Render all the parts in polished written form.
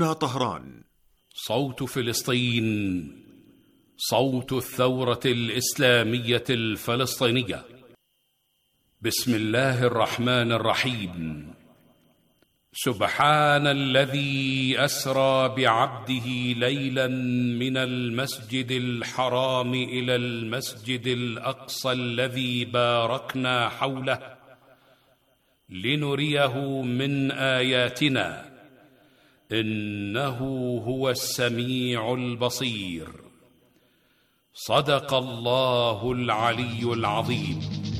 هنا طهران. صوت فلسطين، صوت الثورة الإسلامية الفلسطينية. بسم الله الرحمن الرحيم. سبحان الذي أسرى بعبده ليلا من المسجد الحرام إلى المسجد الأقصى الذي باركنا حوله لنريه من آياتنا إنه هو السميع البصير. صدق الله العلي العظيم.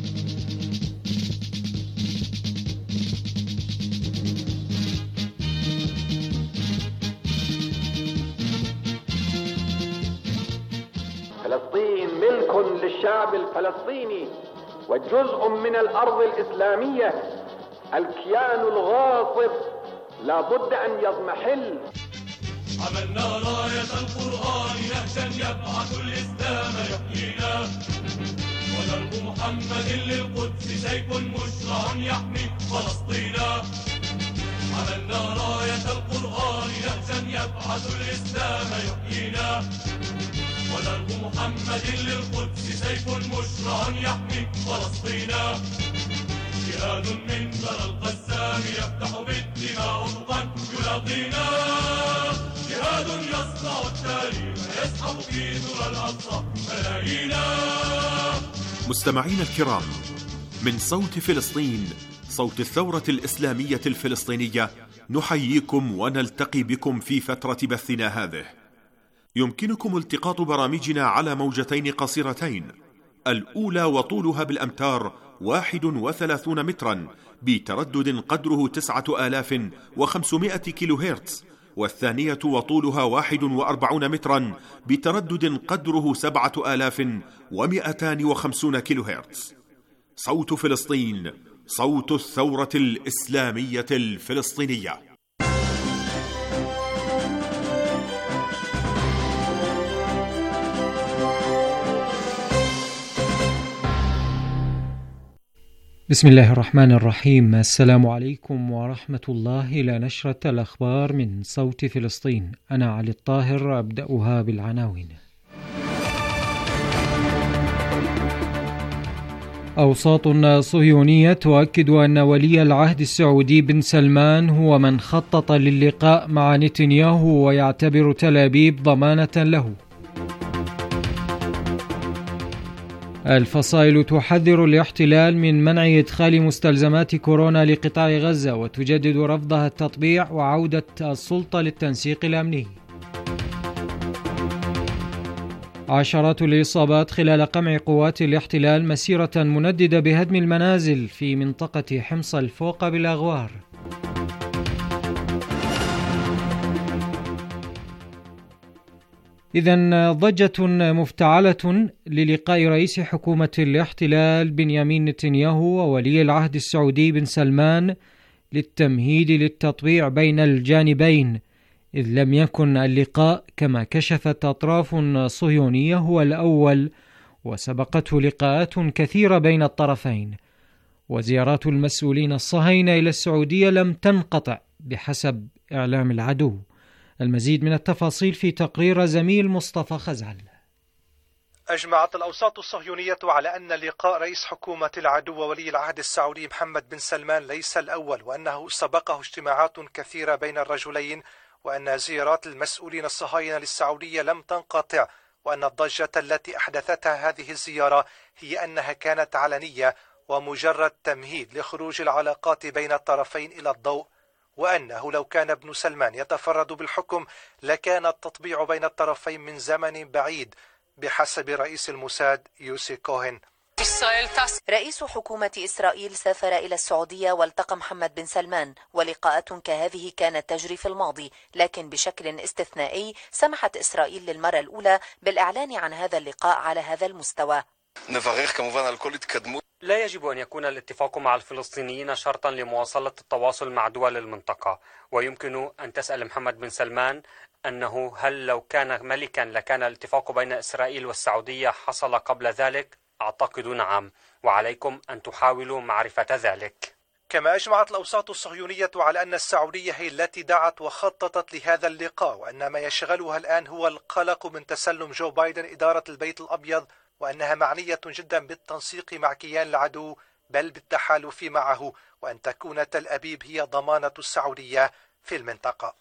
فلسطين ملك للشعب الفلسطيني وجزء من الأرض الإسلامية. الكيان الغاصب لا بد أن يضمحل. عملنا راية القرآن نهجا يبعث الإسلام يحيينا، ودرب محمد للقدس سيف مشرع يحمي فلسطينا. عملنا راية القرآن نهجا يبعث الإسلام يحيينا، ودرب محمد للقدس سيف مشرع يحمي فلسطينا. جهاد من برى القسام يفتح بالدماء أفقا يلاقينا، جهاد يصنع التاريخ يسحب في ذرى الأقصى ملايينا. مستمعين الكرام، من صوت فلسطين، صوت الثورة الإسلامية الفلسطينية، نحييكم ونلتقي بكم في فترة بثنا هذه. يمكنكم التقاط برامجنا على موجتين قصيرتين، الأولى وطولها بالأمتار 31 مترا بتردد قدره 9500 كيلو هرتز، والثانية وطولها 41 مترا بتردد قدره 7250 كيلو هرتز. صوت فلسطين، صوت الثورة الإسلامية الفلسطينية. بسم الله الرحمن الرحيم. السلام عليكم ورحمة الله. إلى نشرة الأخبار من صوت فلسطين. أنا علي الطاهر، أبدأها بالعناوين. أوساط صهيونية تؤكد أن ولي العهد السعودي بن سلمان هو من خطط للقاء مع نتنياهو ويعتبر تل أبيب ضمانة له. الفصائل تحذر الاحتلال من منع إدخال مستلزمات كورونا لقطاع غزة، وتجدد رفضها التطبيع وعودة السلطة للتنسيق الأمني. عشرات الإصابات خلال قمع قوات الاحتلال مسيرة منددة بهدم المنازل في منطقة حمص الفوق بالأغوار. إذن ضجة مفتعلة للقاء رئيس حكومة الاحتلال بنيامين نتنياهو وولي العهد السعودي بن سلمان للتمهيد للتطبيع بين الجانبين، إذ لم يكن اللقاء كما كشفت أطراف صهيونية هو الأول، وسبقته لقاءات كثيرة بين الطرفين. وزيارات المسؤولين الصهاينة إلى السعودية لم تنقطع بحسب إعلام العدو. المزيد من التفاصيل في تقرير زميل مصطفى خزعل. أجمعت الأوساط الصهيونية على أن لقاء رئيس حكومة العدو وولي العهد السعودي محمد بن سلمان ليس الأول، وأنه سبقه اجتماعات كثيرة بين الرجلين، وأن زيارات المسؤولين الصهاينة للسعودية لم تنقطع، وأن الضجة التي أحدثتها هذه الزيارة هي أنها كانت علنية ومجرد تمهيد لخروج العلاقات بين الطرفين إلى الضوء، وأنه لو كان ابن سلمان يتفرد بالحكم لكان التطبيع بين الطرفين من زمن بعيد بحسب رئيس الموساد يوسي كوهن. رئيس حكومة إسرائيل سافر إلى السعودية والتقى محمد بن سلمان، ولقاءات كهذه كانت تجري في الماضي، لكن بشكل استثنائي سمحت إسرائيل للمرة الأولى بالإعلان عن هذا اللقاء على هذا المستوى. لا يجب أن يكون الاتفاق مع الفلسطينيين شرطا لمواصلة التواصل مع دول المنطقة، ويمكن أن تسأل محمد بن سلمان أنه هل لو كان ملكا لكان الاتفاق بين إسرائيل والسعودية حصل قبل ذلك؟ أعتقد نعم، وعليكم أن تحاولوا معرفة ذلك. كما أجمعت الأوساط الصهيونية على أن السعودية هي التي دعت وخططت لهذا اللقاء، وأن ما يشغلها الآن هو القلق من تسلم جو بايدن إدارة البيت الأبيض، وأنها معنية جدا بالتنسيق مع كيان العدو بل بالتحالف معه، وأن تكون تل أبيب هي ضمانة السعودية في المنطقة.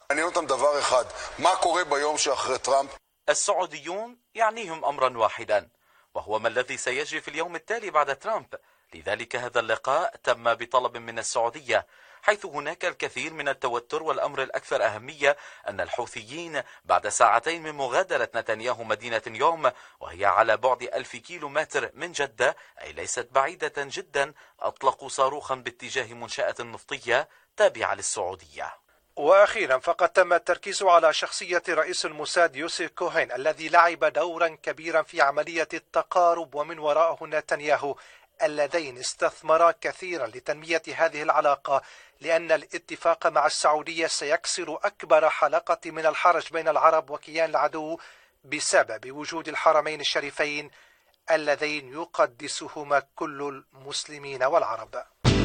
السعوديون يعنيهم أمرا واحدا، وهو ما الذي سيجري في اليوم التالي بعد ترامب. لذلك هذا اللقاء تم بطلب من السعودية، حيث هناك الكثير من التوتر، والأمر الأكثر أهمية أن الحوثيين بعد ساعتين من مغادرة نتنياهو مدينة يوم، وهي على بعد 1000 كيلومتر من جدة، أي ليست بعيدة جدا، أطلقوا صاروخا باتجاه منشأة نفطية تابعة للسعودية. وأخيرا فقد تم التركيز على شخصية رئيس الموساد يوسف كوهين الذي لعب دورا كبيرا في عملية التقارب، ومن وراءه نتنياهو، اللذين استثمرا كثيرا لتنمية هذه العلاقة، لأن الاتفاق مع السعودية سيكسر أكبر حلقة من الحرج بين العرب وكيان العدو بسبب وجود الحرمين الشريفين اللذين يقدسهما كل المسلمين والعرب.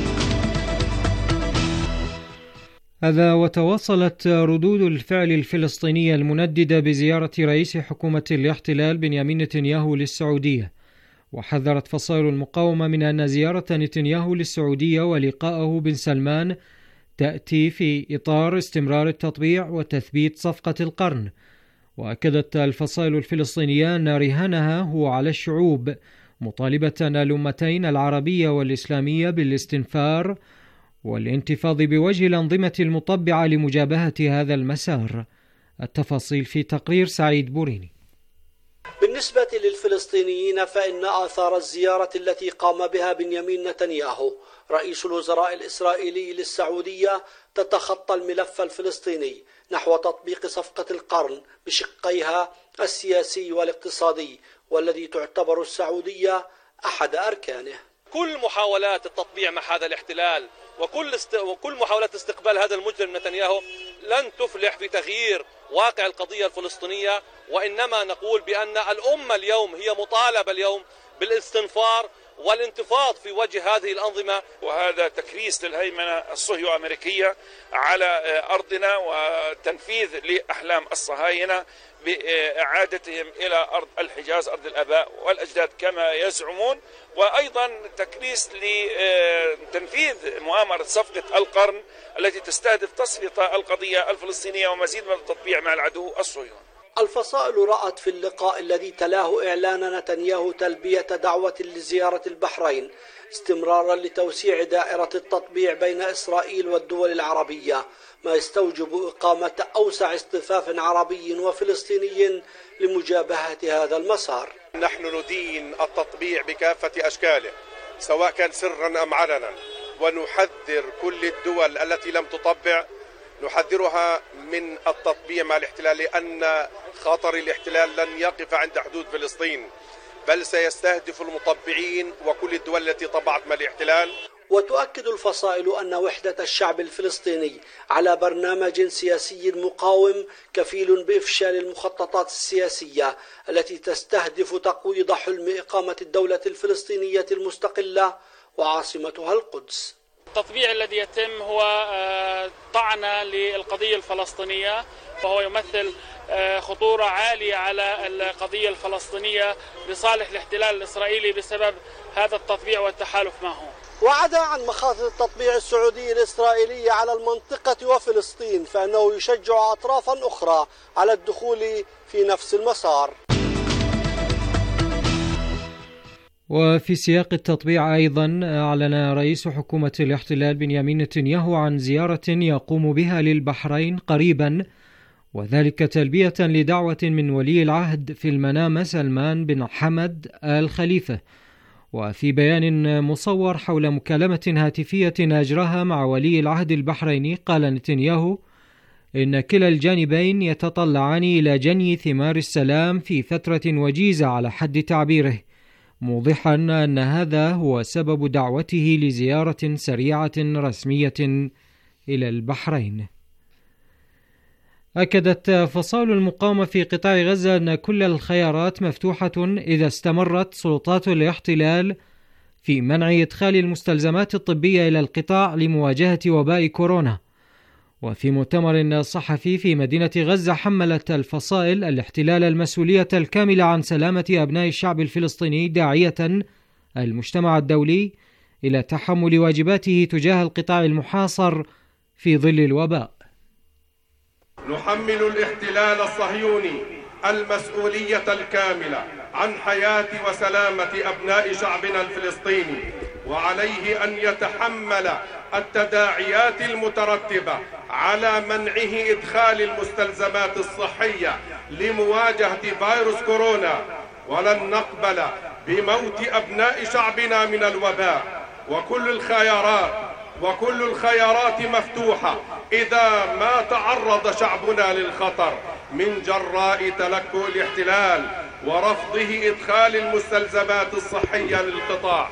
هذا وتواصلت ردود الفعل الفلسطينية المنددة بزيارة رئيس حكومة الاحتلال بنيامين نتنياهو للسعودية، وحذرت فصائل المقاومة من أن زيارة نتنياهو للسعودية ولقاءه بن سلمان تأتي في إطار استمرار التطبيع وتثبيت صفقة القرن. وأكدت الفصائل الفلسطينية أن رهانها هو على الشعوب، مطالبة الأمتين العربية والإسلامية بالاستنفار والانتفاض بوجه الأنظمة المطبعة لمجابهة هذا المسار. التفاصيل في تقرير سعيد بوريني. بالنسبة للفلسطينيين فإن آثار الزيارة التي قام بها بنيامين نتنياهو رئيس الوزراء الإسرائيلي للسعودية تتخطى الملف الفلسطيني نحو تطبيق صفقة القرن بشقيها السياسي والاقتصادي، والذي تعتبر السعودية أحد أركانه. كل محاولات التطبيع مع هذا الاحتلال وكل محاولات استقبال هذا المجرم نتنياهو لن تفلح في تغيير واقع القضية الفلسطينية، وإنما نقول بأن الأمة اليوم هي مطالبة اليوم بالاستنفار والانتفاض في وجه هذه الأنظمة، وهذا تكريس للهيمنة الصهيو أمريكية على أرضنا وتنفيذ لأحلام الصهاينة بإعادتهم إلى أرض الحجاز، أرض الآباء والأجداد كما يزعمون، وأيضا تكريس لتنفيذ مؤامرة صفقة القرن التي تستهدف تسليط القضية الفلسطينية ومزيد من التطبيع مع العدو الصهيوني. الفصائل رأت في اللقاء الذي تلاه إعلان نتنياهو تلبية دعوة لزيارة البحرين استمرارا لتوسيع دائرة التطبيع بين إسرائيل والدول العربية، ما يستوجب إقامة أوسع اصطفاف عربي وفلسطيني لمجابهة هذا المسار. نحن ندين التطبيع بكافة أشكاله سواء كان سرا أم علنا، ونحذر كل الدول التي لم تطبع، نحذرها من التطبيع مع الاحتلال، لأن خطر الاحتلال لن يقف عند حدود فلسطين، بل سيستهدف المطبعين وكل الدول التي طبعت مع الاحتلال. وتؤكد الفصائل أن وحدة الشعب الفلسطيني على برنامج سياسي مقاوم كفيل بإفشال المخططات السياسية التي تستهدف تقويض حلم إقامة الدولة الفلسطينية المستقلة وعاصمتها القدس. التطبيع الذي يتم هو طعنة للقضية الفلسطينية، وهو يمثل خطورة عالية على القضية الفلسطينية لصالح الاحتلال الإسرائيلي بسبب هذا التطبيع والتحالف معه. وعدا عن مخاطر التطبيع السعودي الإسرائيلي على المنطقة وفلسطين، فإنه يشجع أطرافا أخرى على الدخول في نفس المسار. وفي سياق التطبيع أيضا أعلن رئيس حكومة الاحتلال بنيامين نتنياهو عن زيارة يقوم بها للبحرين قريبا، وذلك تلبية لدعوة من ولي العهد في المنامة سلمان بن حمد آل خليفة. وفي بيان مصور حول مكالمة هاتفية أجراها مع ولي العهد البحريني، قال نتنياهو إن كلا الجانبين يتطلعان إلى جني ثمار السلام في فترة وجيزة على حد تعبيره، موضحا أن هذا هو سبب دعوته لزيارة سريعة رسمية إلى البحرين. أكدت فصائل المقاومة في قطاع غزة أن كل الخيارات مفتوحة إذا استمرت سلطات الاحتلال في منع إدخال المستلزمات الطبية إلى القطاع لمواجهة وباء كورونا. وفي مؤتمر صحفي في مدينة غزة حملت الفصائل الاحتلال المسؤولية الكاملة عن سلامة أبناء الشعب الفلسطيني، داعية المجتمع الدولي إلى تحمل واجباته تجاه القطاع المحاصر في ظل الوباء. نحمل الاحتلال الصهيوني المسؤولية الكاملة عن حياة وسلامة أبناء شعبنا الفلسطيني، وعليه أن يتحمل التداعيات المترتبة على منعه إدخال المستلزمات الصحية لمواجهة فيروس كورونا. ولن نقبل بموت أبناء شعبنا من الوباء، وكل الخيارات مفتوحة إذا ما تعرض شعبنا للخطر من جراء تلكؤ الاحتلال ورفضه إدخال المستلزمات الصحية للقطاع.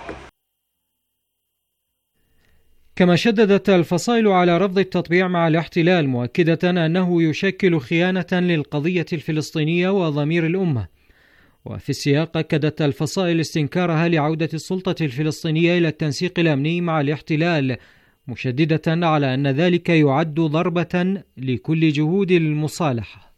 كما شددت الفصائل على رفض التطبيع مع الاحتلال، مؤكدة أنه يشكل خيانة للقضية الفلسطينية وضمير الأمة. وفي السياق أكدت الفصائل استنكارها لعودة السلطة الفلسطينية إلى التنسيق الأمني مع الاحتلال، مشددة على أن ذلك يعد ضربة لكل جهود المصالحة.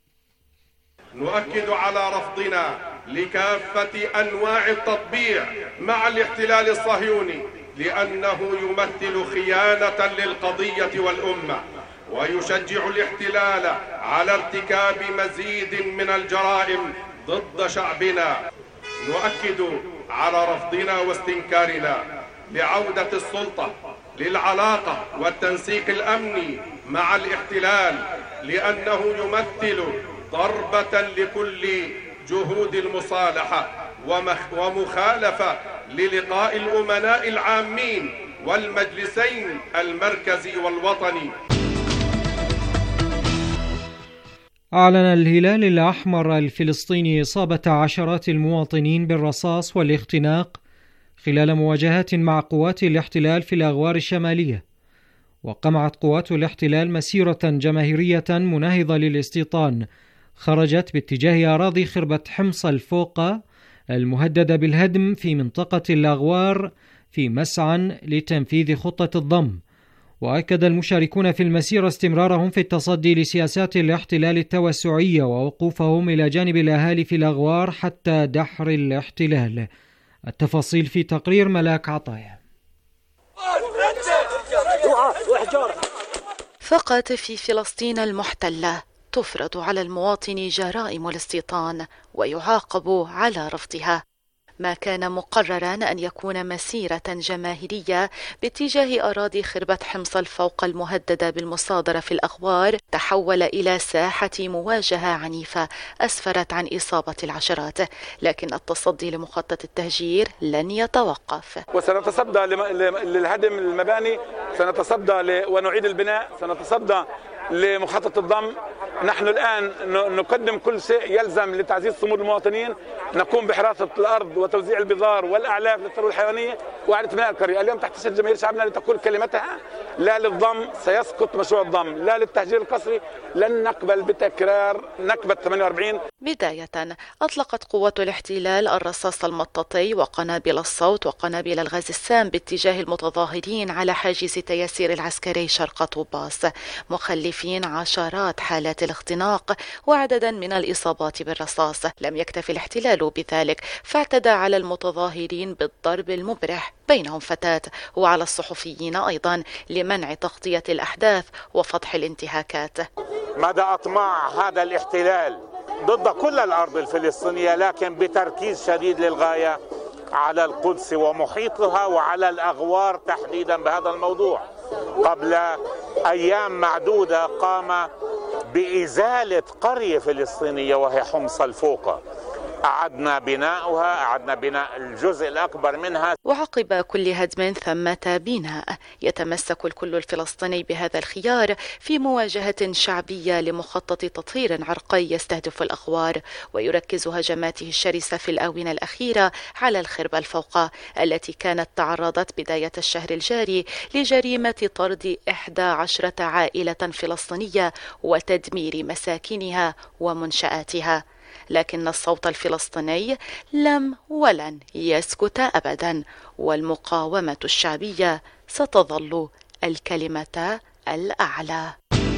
نؤكد على رفضنا لكافة أنواع التطبيع مع الاحتلال الصهيوني، لأنه يمثل خيانة للقضية والأمة، ويشجع الاحتلال على ارتكاب مزيد من الجرائم ضد شعبنا. نؤكد على رفضنا واستنكارنا لعودة السلطة للعلاقة والتنسيق الأمني مع الاحتلال، لأنه يمثل ضربة لكل جهود المصالحة ومخالفة للقاء الأمناء العامين والمجلسين المركزي والوطني. أعلن الهلال الأحمر الفلسطيني إصابة عشرات المواطنين بالرصاص والاختناق خلال مواجهات مع قوات الاحتلال في الأغوار الشمالية. وقمعت قوات الاحتلال مسيرة جماهيرية مناهضة للاستيطان خرجت باتجاه أراضي خربة حمص الفوقة المهددة بالهدم في منطقة الأغوار في مسعى لتنفيذ خطة الضم. وأكد المشاركون في المسيرة استمرارهم في التصدي لسياسات الاحتلال التوسعية ووقوفهم إلى جانب الأهالي في الأغوار حتى دحر الاحتلال. التفاصيل في تقرير ملاك عطايا. فقط في فلسطين المحتلة تفرض على المواطن جرائم الاستيطان ويعاقب على رفضها. ما كان مقررا أن يكون مسيرة جماهيرية باتجاه أراضي خربة حمص الفوق المهددة بالمصادرة في الأغوار تحول إلى ساحة مواجهة عنيفة أسفرت عن إصابة العشرات، لكن التصدي لمخطط التهجير لن يتوقف. وسنتصدى للهدم المباني، سنتصدى ونعيد البناء، سنتصدى لمخطط الضم. نحن الآن نقدم كل شيء يلزم لتعزيز صمود المواطنين، نقوم بحراسة الأرض وتوزيع البذار والأعلاف للثروة الحيوانية وإعادة بناء القرية. اليوم تحتشد جماهير شعبنا لتقول كلمتها: لا للضم، سيسقط مشروع الضم، لا للتهجير القسري، لن نقبل بتكرار نكبة 48. بداية أطلقت قوات الاحتلال الرصاص المطاطي وقنابل الصوت وقنابل الغاز السام باتجاه المتظاهرين على حاجز تياسير العسكري شرق طوباس، مخلفين عشرات حالات الاختناق وعددا من الإصابات بالرصاص. لم يكتف الاحتلال بذلك، فاعتدى على المتظاهرين بالضرب المبرح، بينهم فتاة، وعلى الصحفيين أيضا لمنع تغطية الأحداث وفضح الانتهاكات. مدى أطماع هذا الاحتلال ضد كل الأرض الفلسطينية، لكن بتركيز شديد للغاية على القدس ومحيطها وعلى الأغوار تحديدا بهذا الموضوع. قبل أيام معدودة قام بإزالة قرية فلسطينية وهي حمص الفوقة، أعدنا بناء الجزء الأكبر منها. وعقب كل هدم ثمة بناء. يتمسك الكل الفلسطيني بهذا الخيار في مواجهة شعبية لمخطط تطهير عرقي يستهدف الأغوار، ويركز هجماته الشرسة في الآونة الأخيرة على الخربة الفوقة التي كانت تعرضت بداية الشهر الجاري لجريمة طرد 11 عائلة فلسطينية وتدمير مساكنها ومنشآتها. لكن الصوت الفلسطيني لم ولن يسكت أبدا، والمقاومة الشعبية ستظل الكلمة الأعلى.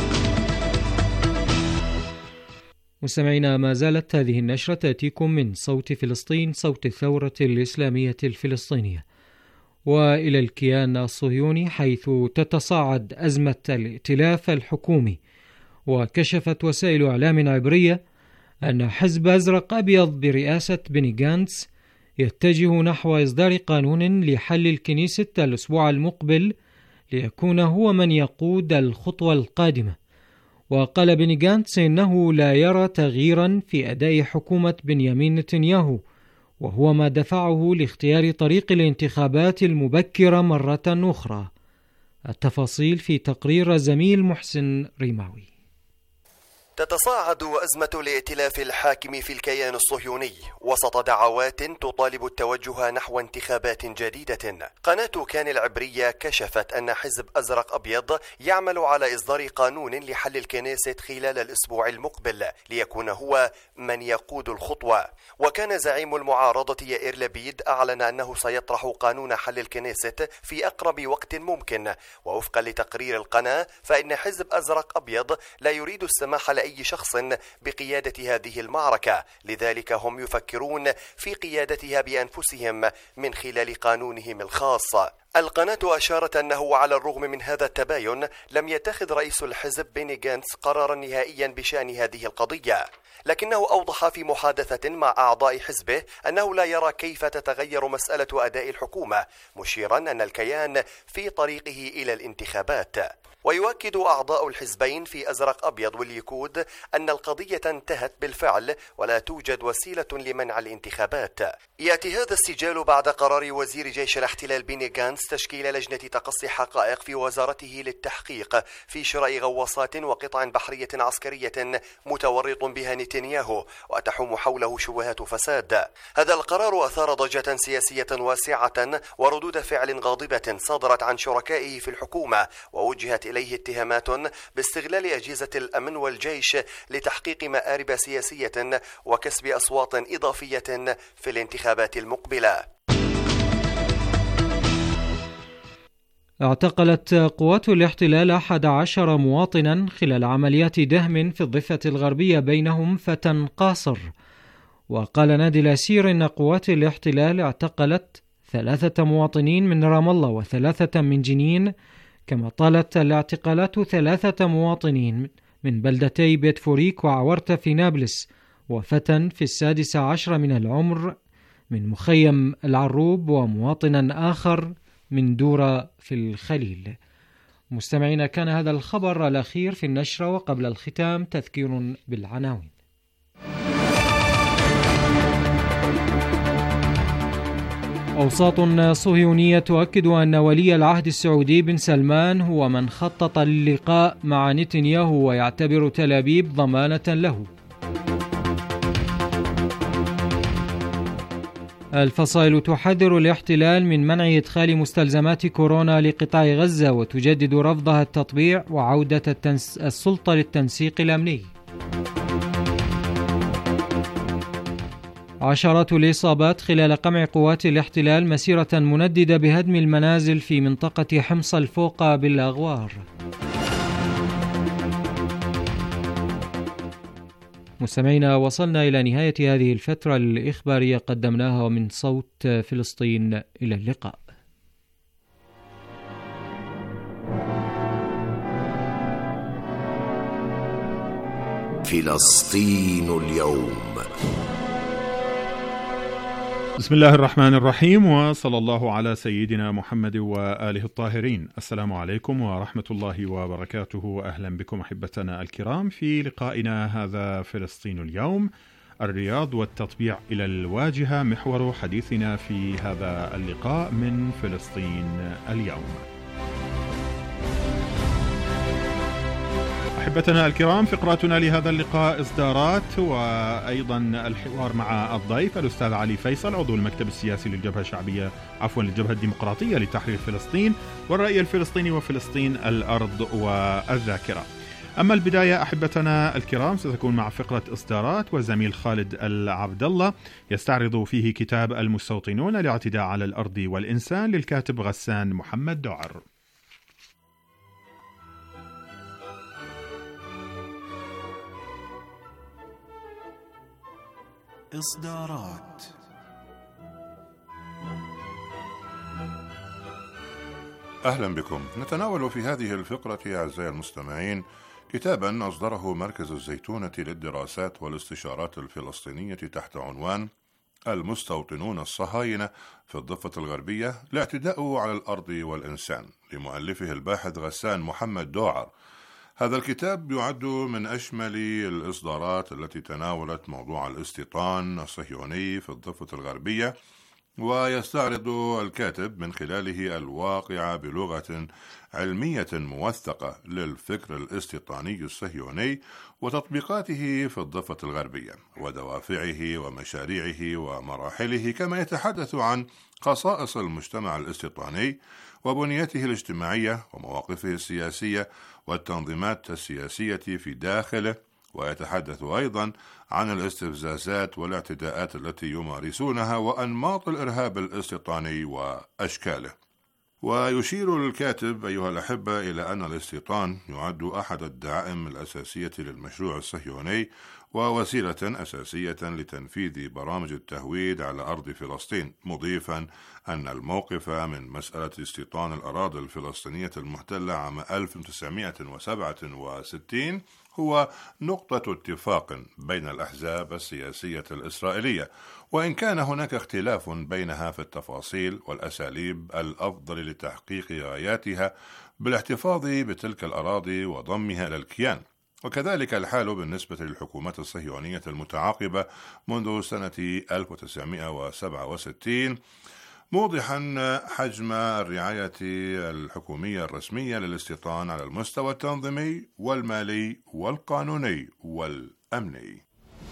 مستمعينا، ما زالت هذه النشرة تأتيكم من صوت فلسطين، صوت الثورة الإسلامية الفلسطينية. وإلى الكيان الصهيوني، حيث تتصاعد أزمة الائتلاف الحكومي، وكشفت وسائل إعلام عبرية أن حزب أزرق أبيض برئاسة بني غانتس يتجه نحو إصدار قانون لحل الكنيسة الأسبوع المقبل ليكون هو من يقود الخطوة القادمة. وقال بني غانتس إنه لا يرى تغييرا في أداء حكومة بنيامين نتنياهو، وهو ما دفعه لاختيار طريق الانتخابات المبكرة مرة أخرى. التفاصيل في تقرير زميل محسن ريماوي. تتصاعد أزمة الائتلاف الحاكم في الكيان الصهيوني وسط دعوات تطالب التوجه نحو انتخابات جديدة. قناة كان العبرية كشفت أن حزب أزرق أبيض يعمل على إصدار قانون لحل الكنيسة خلال الأسبوع المقبل ليكون هو من يقود الخطوة. وكان زعيم المعارضة يائير لبيد أعلن أنه سيطرح قانون حل الكنيسة في أقرب وقت ممكن. ووفقا لتقرير القناة، فإن حزب أزرق أبيض لا يريد السماح لأي شخص بقيادة هذه المعركة، لذلك هم يفكرون في قيادتها بأنفسهم من خلال قانونهم الخاص. القناة أشارت أنه على الرغم من هذا التباين لم يتخذ رئيس الحزب بني غانتس قرارا نهائيا بشأن هذه القضية، لكنه أوضح في محادثة مع أعضاء حزبه أنه لا يرى كيف تتغير مسألة أداء الحكومة، مشيرا أن الكيان في طريقه إلى الانتخابات. ويؤكد أعضاء الحزبين في أزرق أبيض والليكود أن القضية انتهت بالفعل ولا توجد وسيلة لمنع الانتخابات. يأتي هذا السجال بعد قرار وزير جيش الاحتلال بني غانتس تشكيل لجنة تقصي حقائق في وزارته للتحقيق في شراء غواصات وقطع بحرية عسكرية متورط بها نتنياهو وتحوم حوله شبهات فساد. هذا القرار أثار ضجة سياسية واسعة وردود فعل غاضبة صدرت عن شركائه في الحكومة، ووجهت إليه اتهامات باستغلال أجهزة الأمن والجيش لتحقيق مآرب سياسية وكسب أصوات إضافية في الانتخابات المقبلة. اعتقلت قوات الاحتلال 11 مواطنا خلال عمليات دهم في الضفة الغربية، بينهم فتى قاصر. وقال نادي الأسير إن قوات الاحتلال اعتقلت 3 مواطنين من رام الله و3 من جنين، كما طالت الاعتقالات 3 مواطنين من بلدتي بيت فوريك وعورتة في نابلس، وفتى في 16 من العمر من مخيم العروب، ومواطنا آخر من دورة في الخليل. مستمعينا، كان هذا الخبر الأخير في النشرة، وقبل الختام تذكير بالعناوين. أوساط صهيونية تؤكد أن ولي العهد السعودي بن سلمان هو من خطط اللقاء مع نتنياهو ويعتبر تل أبيب ضمانة له. الفصائل تحذر الاحتلال من منع إدخال مستلزمات كورونا لقطاع غزة، وتجدد رفضها التطبيع وعودة السلطة للتنسيق الأمني. عشرات الإصابات خلال قمع قوات الاحتلال مسيرة منددة بهدم المنازل في منطقة حمص الفوقة بالأغوار. مستمعينا، وصلنا إلى نهاية هذه الفترة الإخبارية قدمناها من صوت فلسطين. إلى اللقاء. فلسطين اليوم. بسم الله الرحمن الرحيم، وصلى الله على سيدنا محمد وآله الطاهرين. السلام عليكم ورحمة الله وبركاته. أهلا بكم أحبتنا الكرام في لقائنا هذا فلسطين اليوم. الرياض والتطبيع إلى الواجهة محور حديثنا في هذا اللقاء من فلسطين اليوم. أحبتنا الكرام، فقراتنا لهذا اللقاء إصدارات، وأيضا الحوار مع الضيف الأستاذ علي فيصل عضو المكتب السياسي للجبهة الديمقراطية لتحرير فلسطين، والرأي الفلسطيني وفلسطين الأرض والذاكرة. أما البداية أحبتنا الكرام ستكون مع فقرة إصدارات، وزميل خالد العبد الله يستعرض فيه كتاب المستوطنون الاعتداء على الأرض والإنسان للكاتب غسان محمد دوعر. إصدارات. أهلا بكم. نتناول في هذه الفقرة أعزائي المستمعين كتابا أصدره مركز الزيتونة للدراسات والاستشارات الفلسطينية تحت عنوان المستوطنون الصهاينة في الضفة الغربية الاعتداء على الأرض والإنسان، لمؤلفه الباحث غسان محمد دوعر. هذا الكتاب يعد من أشمل الإصدارات التي تناولت موضوع الاستيطان الصهيوني في الضفة الغربية، ويستعرض الكاتب من خلاله الواقع بلغة علمية موثقة للفكر الاستيطاني الصهيوني وتطبيقاته في الضفة الغربية ودوافعه ومشاريعه ومراحله، كما يتحدث عن خصائص المجتمع الاستيطاني وبنيته الاجتماعية ومواقفه السياسية والتنظيمات السياسية في داخله، ويتحدث أيضا عن الاستفزازات والاعتداءات التي يمارسونها وأنماط الإرهاب الاستيطاني وأشكاله. ويشير الكاتب أيها الأحبة إلى أن الاستيطان يعد أحد الدعائم الأساسية للمشروع الصهيوني ووسيلة أساسية لتنفيذ برامج التهويد على أرض فلسطين، مضيفا أن الموقف من مسألة استيطان الأراضي الفلسطينية المحتلة عام 1967 هو نقطة اتفاق بين الأحزاب السياسية الإسرائيلية، وإن كان هناك اختلاف بينها في التفاصيل والأساليب الأفضل لتحقيق غاياتها بالاحتفاظ بتلك الأراضي وضمها إلى الكيان. وكذلك الحال بالنسبة للحكومات الصهيونية المتعاقبة منذ سنة 1967، موضحا حجم الرعاية الحكومية الرسمية للاستيطان على المستوى التنظيمي والمالي والقانوني والأمني.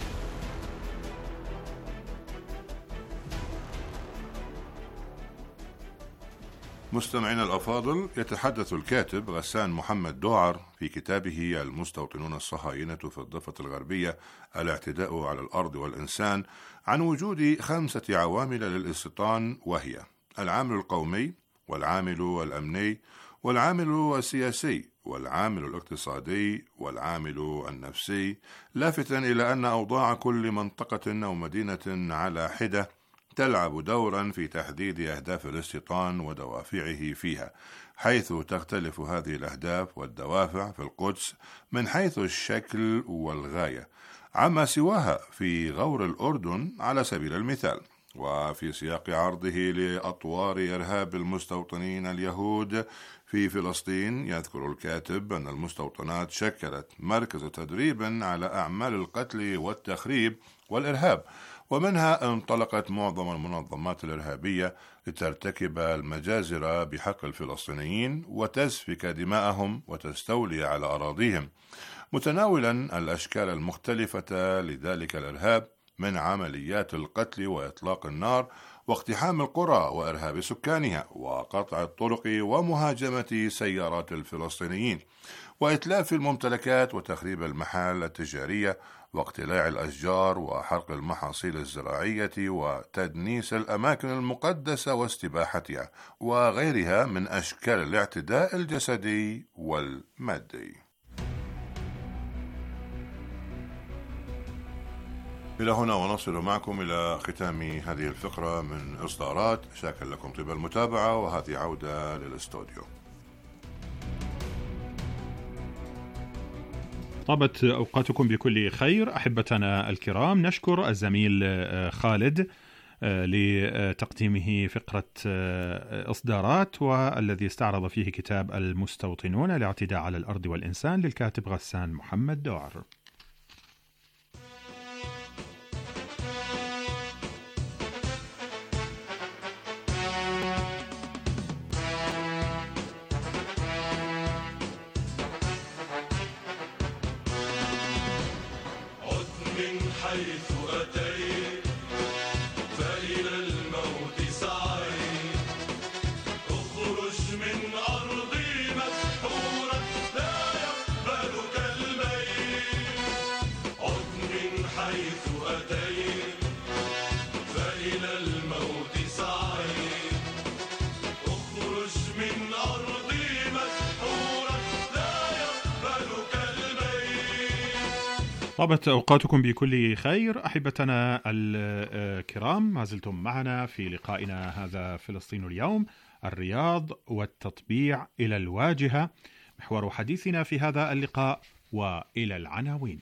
مستمعينا الأفاضل، يتحدث الكاتب غسان محمد دوعر في كتابه المستوطنون الصهاينة في الضفة الغربية الاعتداء على الأرض والإنسان عن وجود 5 عوامل للاستيطان، وهي العامل القومي والعامل الأمني والعامل السياسي والعامل الاقتصادي والعامل النفسي، لافتا إلى أن أوضاع كل منطقة أو مدينة على حدة تلعب دورا في تحديد أهداف الاستيطان ودوافعه فيها، حيث تختلف هذه الأهداف والدوافع في القدس من حيث الشكل والغاية عما سواها في غور الأردن على سبيل المثال. وفي سياق عرضه لأطوار إرهاب المستوطنين اليهود في فلسطين، يذكر الكاتب أن المستوطنات شكلت مركز تدريب على أعمال القتل والتخريب والإرهاب، ومنها انطلقت معظم المنظمات الإرهابية لترتكب المجازر بحق الفلسطينيين وتسفك دماءهم وتستولي على أراضيهم، متناولا الأشكال المختلفة لذلك الإرهاب من عمليات القتل وإطلاق النار واقتحام القرى وإرهاب سكانها وقطع الطرق ومهاجمة سيارات الفلسطينيين وإتلاف الممتلكات وتخريب المحال التجارية واقتلاع الأشجار وحرق المحاصيل الزراعية وتدنيس الأماكن المقدسة واستباحتها وغيرها من أشكال الاعتداء الجسدي والمادي. إلى هنا ونصل معكم إلى ختام هذه الفقرة من إصدارات. شاكر لكم طيب المتابعة، وهذه عودة للاستوديو. طابت أوقاتكم بكل خير أحبتنا الكرام. نشكر الزميل خالد لتقديمه فقرة إصدارات، والذي استعرض فيه كتاب المستوطنون الاعتداء على الأرض والإنسان للكاتب غسان محمد دوعر. حيث أتيت فإلى الموت سعيت، اخرج من أرضي مسحورا لا يقبلك حيث أتيت فإلى الموت سعيت اخرج من أرضي مسحورا لا يقبلك البيت. طابت أوقاتكم بكل خير أحبتنا الكرام، ما زلتم معنا في لقائنا هذا فلسطين اليوم، الرياض والتطبيع إلى الواجهة، محور حديثنا في هذا اللقاء. وإلى العناوين.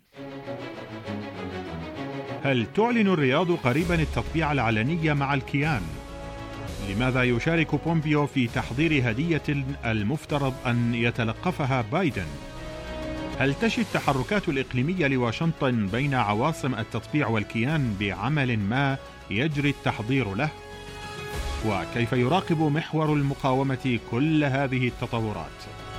هل تعلن الرياض قريبا التطبيع العلني مع الكيان؟ لماذا يشارك بومبيو في تحضير هدية المفترض أن يتلقفها بايدن؟ هل تشي التحركات الإقليمية لواشنطن بين عواصم التطبيع والكيان بعمل ما يجري التحضير له؟ وكيف يراقب محور المقاومة كل هذه التطورات؟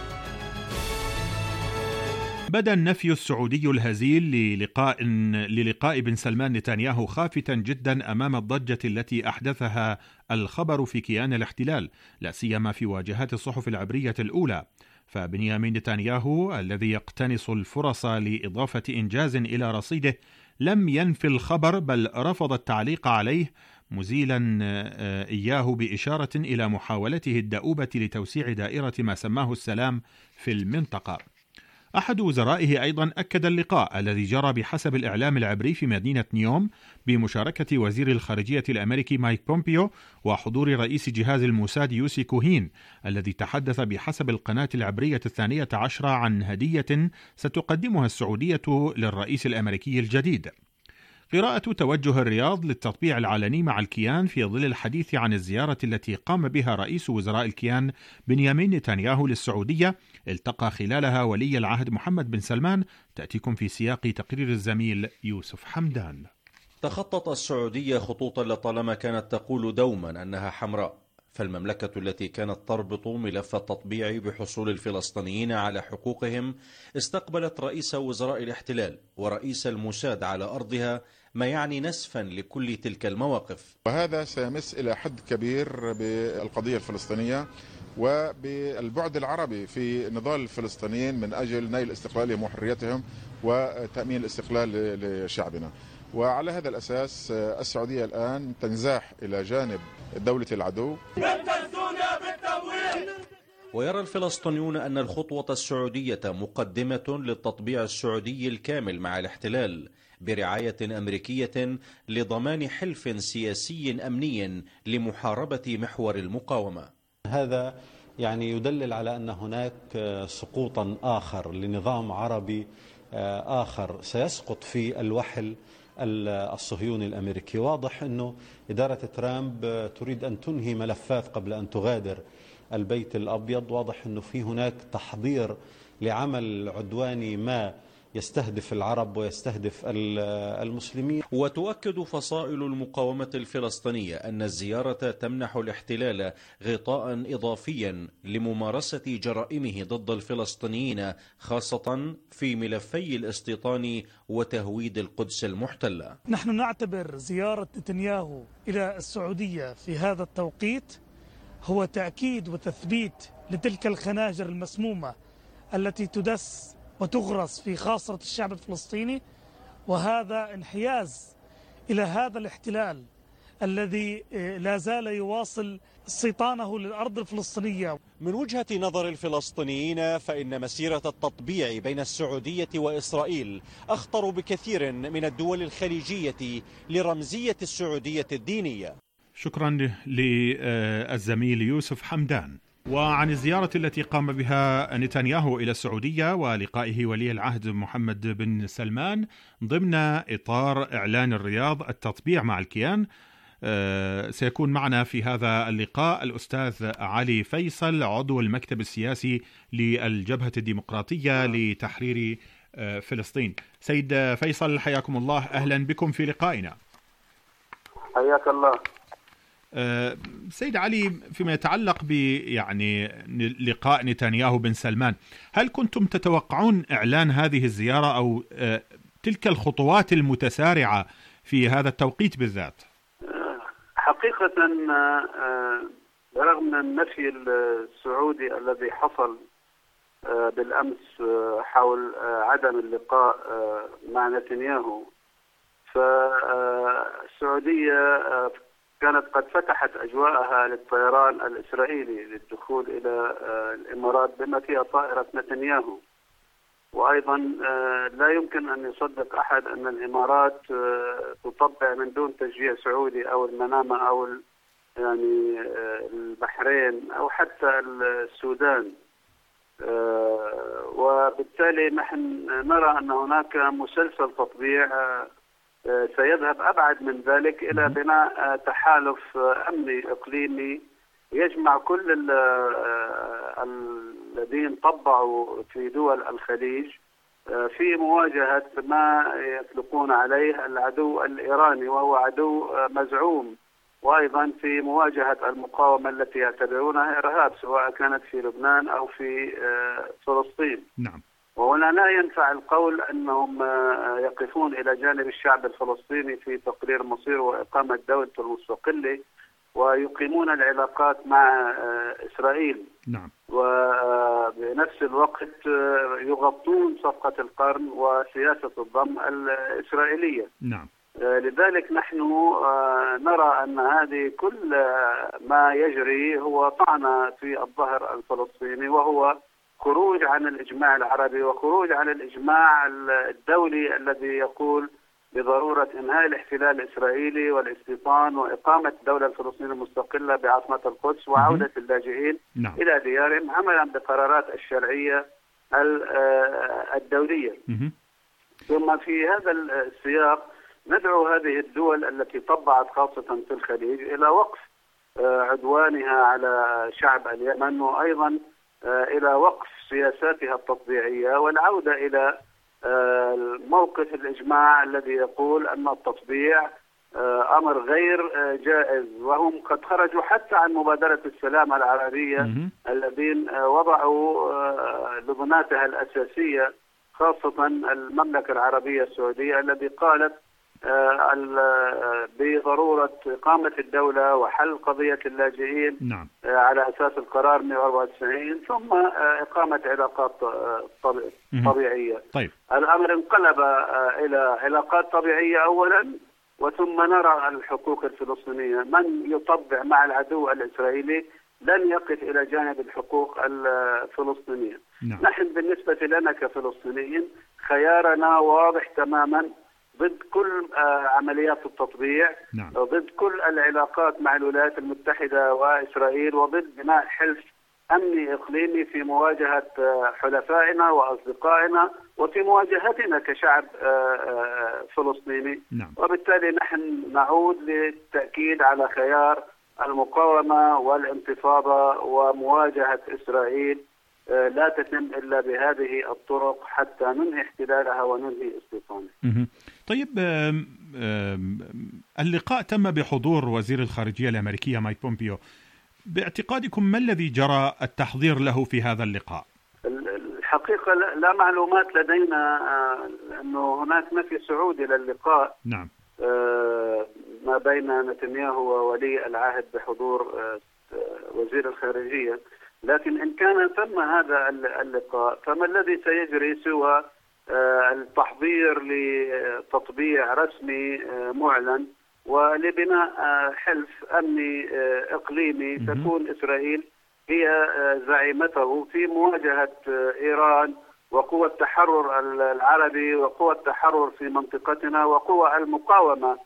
بدا النفي السعودي الهزيل للقاء بن سلمان نتنياهو خافتا جدا أمام الضجة التي أحدثها الخبر في كيان الاحتلال، لا سيما في واجهات الصحف العبرية الأولى. فبنيامين نتنياهو الذي يقتنص الفرص لإضافة إنجاز إلى رصيده لم ينفي الخبر، بل رفض التعليق عليه، مزيلا إياه بإشارة إلى محاولته الدؤوبة لتوسيع دائرة ما سماه السلام في المنطقة. أحد وزرائه أيضا أكد اللقاء الذي جرى بحسب الإعلام العبري في مدينة نيوم بمشاركة وزير الخارجية الأمريكي مايك بومبيو وحضور رئيس جهاز الموساد يوسي كوهين، الذي تحدث بحسب القناة العبرية 12 عن هدية ستقدمها السعودية للرئيس الأمريكي الجديد. قراءة توجه الرياض للتطبيع العلني مع الكيان في ظل الحديث عن الزيارة التي قام بها رئيس وزراء الكيان بنيامين نتنياهو للسعودية، التقى خلالها ولي العهد محمد بن سلمان، تأتيكم في سياق تقرير الزميل يوسف حمدان. تخطت السعودية خطوطا لطالما كانت تقول دوما أنها حمراء، فالمملكة التي كانت تربط ملف التطبيع بحصول الفلسطينيين على حقوقهم استقبلت رئيس وزراء الاحتلال ورئيس الموساد على أرضها، ما يعني نسفا لكل تلك المواقف. وهذا سيمس إلى حد كبير بالقضية الفلسطينية وبالبعد العربي في نضال الفلسطينيين من أجل نيل استقلالهم وحريتهم وتأمين الاستقلال لشعبنا. وعلى هذا الأساس السعودية الآن تنزاح إلى جانب دولة العدو. ويرى الفلسطينيون أن الخطوة السعودية مقدمة للتطبيع السعودي الكامل مع الاحتلال برعاية أمريكية لضمان حلف سياسي أمني لمحاربة محور المقاومة. هذا يعني يدلل على أن هناك سقوطا آخر لنظام عربي آخر سيسقط في الوحل الصهيوني الأمريكي. واضح أنه إدارة ترامب تريد أن تنهي ملفات قبل أن تغادر البيت الأبيض. واضح أنه في هناك تحضير لعمل عدواني ما يستهدف العرب ويستهدف المسلمين. وتؤكد فصائل المقاومة الفلسطينية أن الزيارة تمنح الاحتلال غطاء إضافيا لممارسة جرائمه ضد الفلسطينيين، خاصة في ملفي الاستيطان وتهويد القدس المحتلة. نحن نعتبر زيارة نتنياهو إلى السعودية في هذا التوقيت هو تأكيد وتثبيت لتلك الخناجر المسمومة التي تدس وتغرس في خاصرة الشعب الفلسطيني، وهذا انحياز إلى هذا الاحتلال الذي لا زال يواصل استيطانه للأرض الفلسطينية. من وجهة نظر الفلسطينيين فإن مسيرة التطبيع بين السعودية وإسرائيل أخطر بكثير من الدول الخليجية لرمزية السعودية الدينية. شكرا للزميل يوسف حمدان. وعن الزيارة التي قام بها نتنياهو إلى السعودية ولقائه ولي العهد محمد بن سلمان ضمن إطار إعلان الرياض التطبيع مع الكيان، سيكون معنا في هذا اللقاء الأستاذ علي فيصل، عضو المكتب السياسي للجبهة الديمقراطية لتحرير فلسطين. سيد فيصل حياكم الله، أهلا بكم في لقائنا. حياك الله. سيد علي، فيما يتعلق يعني لقاء نتنياهو بن سلمان، هل كنتم تتوقعون إعلان هذه الزيارة أو تلك الخطوات المتسارعة في هذا التوقيت بالذات؟ حقيقة برغم النفي السعودي الذي حصل بالأمس حول عدم اللقاء مع نتنياهو فالسعودية كانت قد فتحت أجواءها للطيران الإسرائيلي للدخول إلى الإمارات بما فيها طائرة نتنياهو. وأيضا لا يمكن أن يصدق أحد أن الإمارات تطبع من دون تشجيع سعودي أو المنامة أو يعني البحرين أو حتى السودان. وبالتالي نحن نرى أن هناك مسلسل تطبيع سيذهب أبعد من ذلك إلى بناء تحالف أمني إقليمي يجمع كل الذين طبعوا في دول الخليج في مواجهة ما يطلقون عليه العدو الإيراني، وهو عدو مزعوم، وأيضا في مواجهة المقاومة التي يعتبرونها إرهاب سواء كانت في لبنان أو في فلسطين. نعم. وهنا لا ينفع القول أنهم يقفون إلى جانب الشعب الفلسطيني في تقرير مصير وإقامة دولته المستقلة ويقيمون العلاقات مع إسرائيل. نعم. وبنفس الوقت يغطون صفقة القرن وسياسة الضم الإسرائيلية. نعم. لذلك نحن نرى أن هذه كل ما يجري هو طعنة في الظهر الفلسطيني، وهو خروج عن الإجماع العربي وخروج عن الإجماع الدولي الذي يقول بضرورة إنهاء الاحتلال الإسرائيلي والاستيطان وإقامة الدولة الفلسطينية المستقلة بعاصمة القدس وعودة اللاجئين إلى ديارهم عملا بقرارات الشرعية الدولية. ثم في هذا السياق ندعو هذه الدول التي طبعت خاصة في الخليج إلى وقف عدوانها على شعب اليمن، وأيضا إلى وقف سياساتها التطبيعية والعودة إلى موقف الإجماع الذي يقول أن التطبيع أمر غير جائز. وهم قد خرجوا حتى عن مبادرة السلام العربية الذين وضعوا لبناتها الأساسية، خاصة المملكة العربية السعودية التي قالت بضرورة إقامة الدولة وحل قضية اللاجئين نعم. على أساس القرار 194 ثم إقامة علاقات طبيعية. طيب. الأمر انقلب إلى علاقات طبيعية أولا، وثم نرى الحقوق الفلسطينية من يطبع مع العدو الإسرائيلي لن يقف إلى جانب الحقوق الفلسطينية. نعم. نحن بالنسبة لنا كفلسطينيين خيارنا واضح تماما ضد كل عمليات التطبيع. نعم. ضد كل العلاقات مع الولايات المتحدة وإسرائيل، وضد بناء حلف أمني إقليمي في مواجهة حلفائنا وأصدقائنا وفي مواجهتنا كشعب فلسطيني. نعم. وبالتالي نحن نعود للتأكيد على خيار المقاومة والانتفاضة ومواجهة إسرائيل لا تتم إلا بهذه الطرق حتى ننهي احتلالها وننهي استيطانها. طيب، اللقاء تم بحضور وزير الخارجية الأمريكية مايك بومبيو. باعتقادكم ما الذي جرى التحضير له في هذا اللقاء؟ الحقيقة لا معلومات لدينا أنه هناك نفي سعودي للقاء. نعم. ما بين نتنياهو وولي العهد بحضور وزير الخارجية، لكن إن كان ثم هذا اللقاء فما الذي سيجري سوى التحضير لتطبيع رسمي معلن ولبناء حلف أمني إقليمي تكون إسرائيل هي زعيمته في مواجهة إيران وقوى التحرر العربي وقوى التحرر في منطقتنا وقوى المقاومة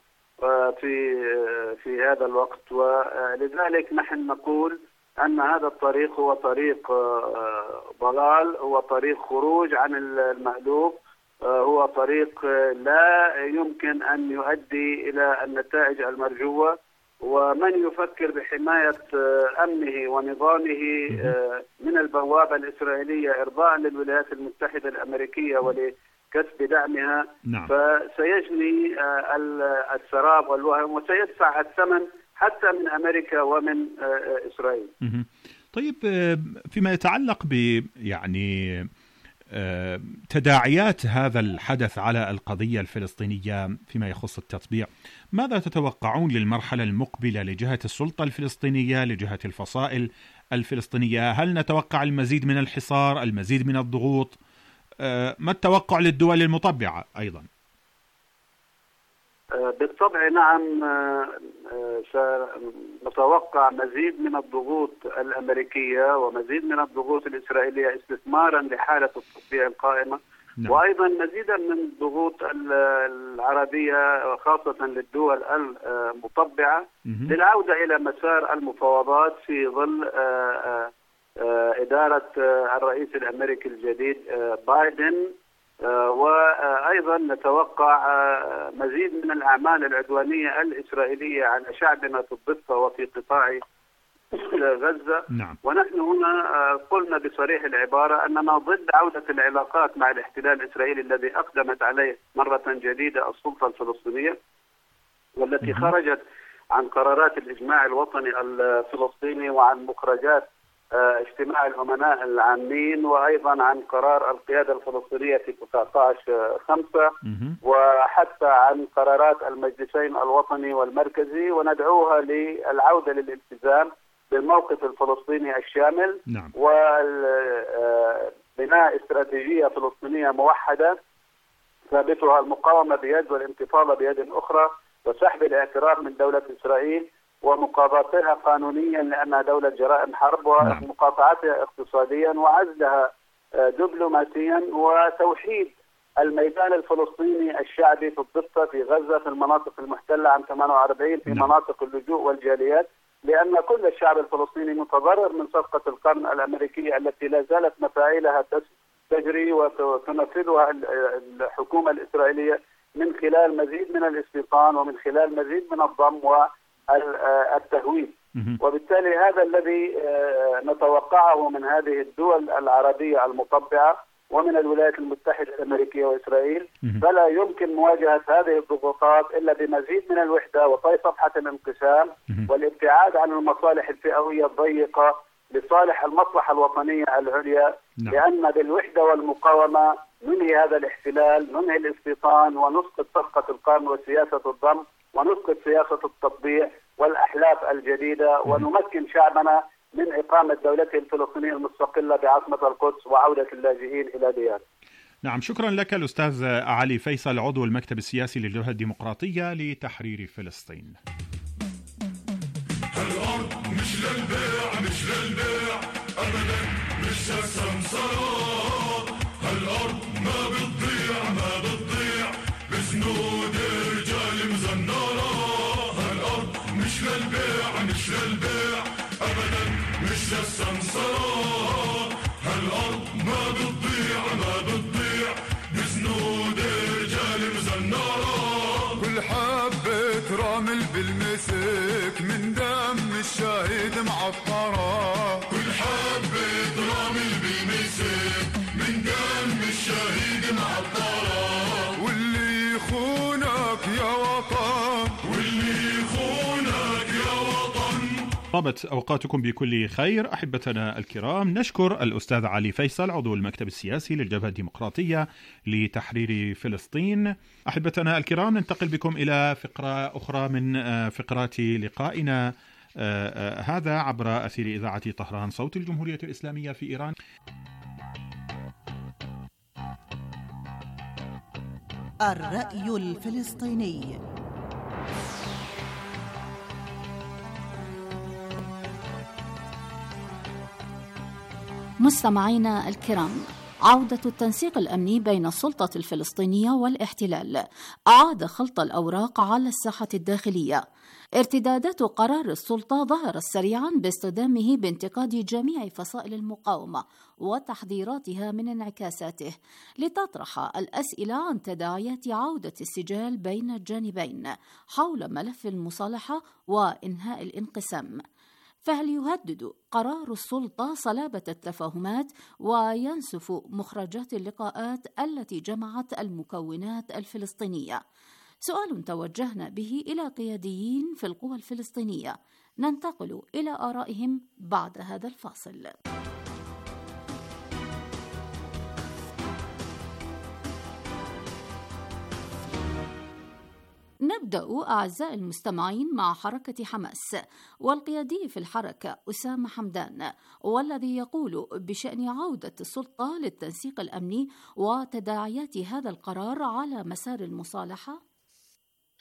في هذا الوقت. ولذلك نحن نقول أن هذا الطريق هو طريق ضلال، هو طريق خروج عن المألوف، هو طريق لا يمكن أن يؤدي إلى النتائج المرجوة. ومن يفكر بحماية أمنه ونظامه من البوابة الإسرائيلية إرضاء للولايات المتحدة الأمريكية ولكسب دعمها نعم. فسيجني السراب والوهم وسيدفع الثمن حتى من أمريكا ومن إسرائيل. طيب، فيما يتعلق يعني تداعيات هذا الحدث على القضية الفلسطينية فيما يخص التطبيع، ماذا تتوقعون للمرحلة المقبلة لجهة السلطة الفلسطينية، لجهة الفصائل الفلسطينية؟ هل نتوقع المزيد من الحصار، المزيد من الضغوط؟ ما التوقع للدول المطبعة أيضا؟ بالطبع نعم، سنتوقع مزيد من الضغوط الأمريكية ومزيد من الضغوط الإسرائيلية استثمارا لحالة التطبيع القائمة. نعم. وأيضا مزيدا من الضغوط العربية خاصة للدول المطبعة للعودة إلى مسار المفاوضات في ظل إدارة الرئيس الأمريكي الجديد بايدن. وأيضا نتوقع مزيد من الأعمال العدوانية الإسرائيلية على شعبنا في الضفة وفي قطاع غزة. نعم. ونحن هنا قلنا بصريح العبارة أننا ضد عودة العلاقات مع الاحتلال الإسرائيلي الذي أقدمت عليه مرة جديدة السلطة الفلسطينية، والتي خرجت عن قرارات الإجماع الوطني الفلسطيني وعن مخرجات اجتماع الأمناء العامين، وأيضا عن قرار القيادة الفلسطينية في 19/5، وحتى عن قرارات المجلسين الوطني والمركزي، وندعوها للعودة للالتزام بالموقف الفلسطيني الشامل. نعم. وبناء استراتيجية فلسطينية موحدة ثابتها المقاومة بيد والانتفاضة بيد أخرى، وسحب الاعتراف من دولة إسرائيل ومقاضاتها قانونيا لأنها دولة جرائم حرب، ومقاطعتها اقتصاديا وعزلها دبلوماسيا، وتوحيد الميدان الفلسطيني الشعبي في الضفة في غزة في المناطق المحتلة عن 48 في مناطق اللجوء والجاليات، لأن كل الشعب الفلسطيني متضرر من صفقة القرن الأمريكية التي لا زالت مفاعيلها تجري وتنفذها الحكومة الإسرائيلية من خلال مزيد من الاستيطان ومن خلال مزيد من الضم والتهويد. وبالتالي هذا الذي نتوقعه من هذه الدول العربية المطبعة ومن الولايات المتحدة الأمريكية وإسرائيل. فلا يمكن مواجهة هذه الضغوطات إلا بمزيد من الوحدة وطي صفحة الانقسام والابتعاد عن المصالح الفئوية الضيقة لصالح المصلحة الوطنية العليا. لأن بالوحدة والمقاومة ننهي هذا الاحتلال، ننهي الاستيطان، ونسقط صفقة القرن وسياسة الضم، ونسقط سياسة التطبيع والأحلاف الجديدة، ونمكن شعبنا من إقامة دولته الفلسطينية المستقلة بعاصمة القدس وعودة اللاجئين إلى ديارهم. نعم، شكرا لك الأستاذ علي فيصل، عضو المكتب السياسي للجبهة الديمقراطية لتحرير فلسطين. الأرض مش للبيع، مش للبيع أبدا، مش السمسرة. الأرض ما بتضيع، ما بتضيع بسنود رجال مزنرة. الأرض مش للبيع، مش للبيع أبدا، مش السمسرة. الأرض ما بتضيع، ما بتضيع بسنود رجال مزنرة. كل حبة رمل بالمسك من دم الشهيد معطرة. كل حبة رمل بالمسك من دم الشهيد معطرة. واللي يخونك يا وطن، واللي يخونك يا وطن. طابت أوقاتكم بكل خير أحبتنا الكرام. نشكر الأستاذ علي فيصل، عضو المكتب السياسي للجبهة الديمقراطية لتحرير فلسطين. أحبتنا الكرام، ننتقل بكم إلى فقرة أخرى من فقرات لقائنا هذا عبر أثير إذاعة طهران صوت الجمهورية الإسلامية في إيران. الرأي الفلسطيني. مستمعينا الكرام، عودة التنسيق الأمني بين السلطة الفلسطينية والاحتلال أعاد خلط الأوراق على الساحة الداخلية. ارتدادات قرار السلطة ظهرت سريعا باصطدامه بانتقاد جميع فصائل المقاومة وتحذيراتها من انعكاساته، لتطرح الأسئلة عن تداعيات عودة السجال بين الجانبين حول ملف المصالحة وإنهاء الانقسام. فهل يهدد قرار السلطة صلابة التفاهمات وينسف مخرجات اللقاءات التي جمعت المكونات الفلسطينية؟ سؤال توجهنا به إلى قياديين في القوى الفلسطينية. ننتقل إلى آرائهم بعد هذا الفاصل. نبدأ أعزائي المستمعين مع حركة حماس والقيادي في الحركة أسامة حمدان، والذي يقول بشأن عودة السلطة للتنسيق الأمني وتداعيات هذا القرار على مسار المصالحة.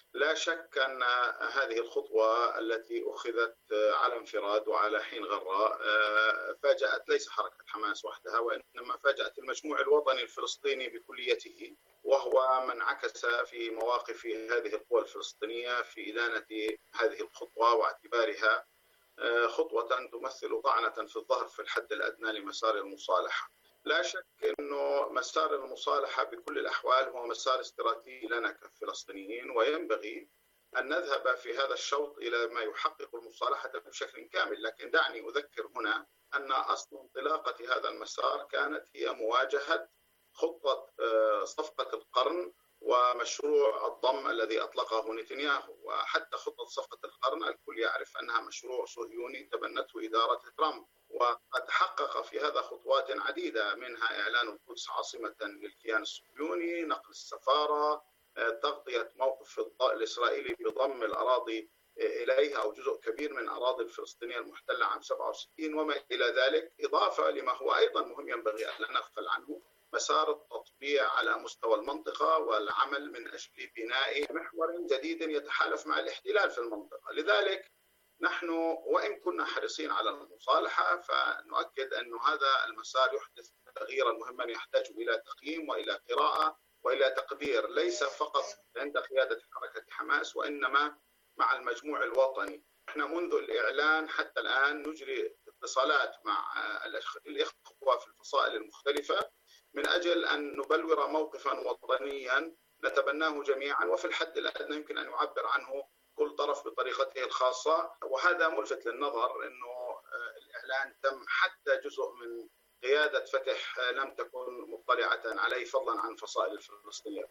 لا شك أن هذه الخطوة التي أخذت على انفراد وعلى حين غراء فاجأت ليس حركة حماس وحدها، وإنما فاجأت المجموع الوطني الفلسطيني بكليته، وهو من عكس في مواقف هذه القوى الفلسطينية في إدانة هذه الخطوة واعتبارها خطوة تمثل طعنة في الظهر في الحد الأدنى لمسار المصالحة. لا شك أنه مسار المصالحة بكل الأحوال هو مسار استراتيجي لنا كفلسطينيين، وينبغي أن نذهب في هذا الشوط إلى ما يحقق المصالحة بشكل كامل. لكن دعني أذكر هنا أن أصل انطلاقة هذا المسار كانت هي مواجهة خطة صفقة القرن ومشروع الضم الذي أطلقه نتنياهو. وحتى خطة صفقة القرن الكل يعرف أنها مشروع صهيوني تبنته إدارة ترامب، وقد حقق في هذا خطوات عديدة، منها إعلان القدس عاصمة للكيان الصهيوني، نقل السفارة، تغطية موقف الإسرائيلي بضم الأراضي إليها أو جزء كبير من أراضي الفلسطينية المحتلة عام 67 وما إلى ذلك، إضافة لما هو أيضا مهم ينبغي أن لا نغفل عنه، مسار التطبيع على مستوى المنطقة والعمل من أجل بناء محور جديد يتحالف مع الاحتلال في المنطقة. لذلك نحن وإن كنا حريصين على المصالحة فنؤكد أن هذا المسار يحدث تغييرا مهما يحتاج إلى تقييم وإلى قراءة وإلى تقدير، ليس فقط عند قيادة حركة حماس وإنما مع المجموع الوطني. احنا منذ الإعلان حتى الآن نجري اتصالات مع الإخوة في الفصائل المختلفة من أجل أن نبلور موقفا وطنيا نتبناه جميعا، وفي الحد الأدنى يمكن أن يعبر عنه كل طرف بطريقته الخاصة. وهذا ملفت للنظر أنه الإعلان تم حتى جزء من قيادة فتح لم تكن مطلعة عليه فضلا عن فصائل الفلسطينيين.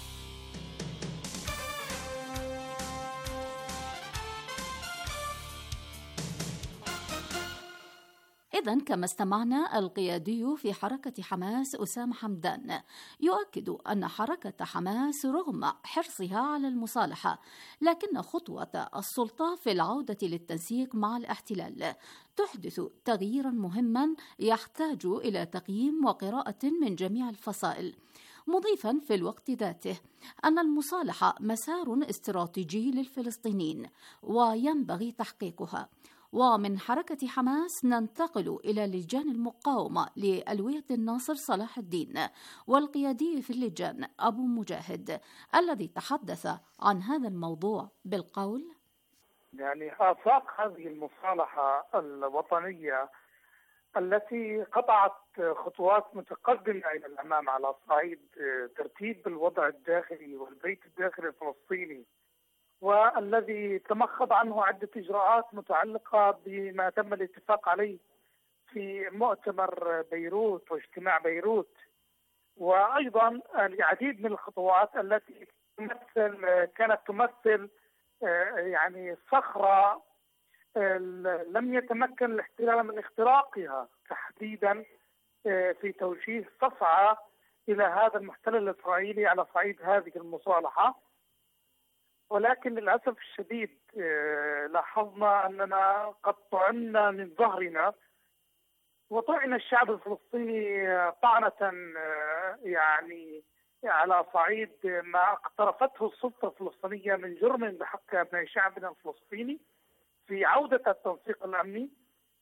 إذن كما استمعنا، القيادي في حركة حماس أسامة حمدان يؤكد أن حركة حماس رغم حرصها على المصالحة لكن خطوة السلطة في العودة للتنسيق مع الاحتلال تحدث تغييرا مهما يحتاج إلى تقييم وقراءة من جميع الفصائل، مضيفا في الوقت ذاته أن المصالحة مسار استراتيجي للفلسطينيين وينبغي تحقيقها. ومن حركة حماس ننتقل إلى لجان المقاومة لألوية الناصر صلاح الدين والقيادي في اللجان أبو مجاهد الذي تحدث عن هذا الموضوع بالقول: يعني آفاق هذه المصالحة الوطنية التي قطعت خطوات متقدمة إلى الأمام على صعيد ترتيب الوضع الداخلي والبيت الداخلي الفلسطيني، والذي تمخض عنه عدة إجراءات متعلقة بما تم الاتفاق عليه في مؤتمر بيروت واجتماع بيروت، وأيضا العديد من الخطوات التي كانت تمثل يعني صخرة لم يتمكن الاحتلال من اختراقها، تحديدا في توجيه صفعة إلى هذا المحتل الإسرائيلي على صعيد هذه المصالحة. ولكن للأسف الشديد لاحظنا أننا قد طعنا من ظهرنا، وطعن الشعب الفلسطيني طعنة يعني على صعيد ما اقترفته السلطة الفلسطينية من جرم بحق أبناء شعبنا الفلسطيني في عودة التنسيق الأمني.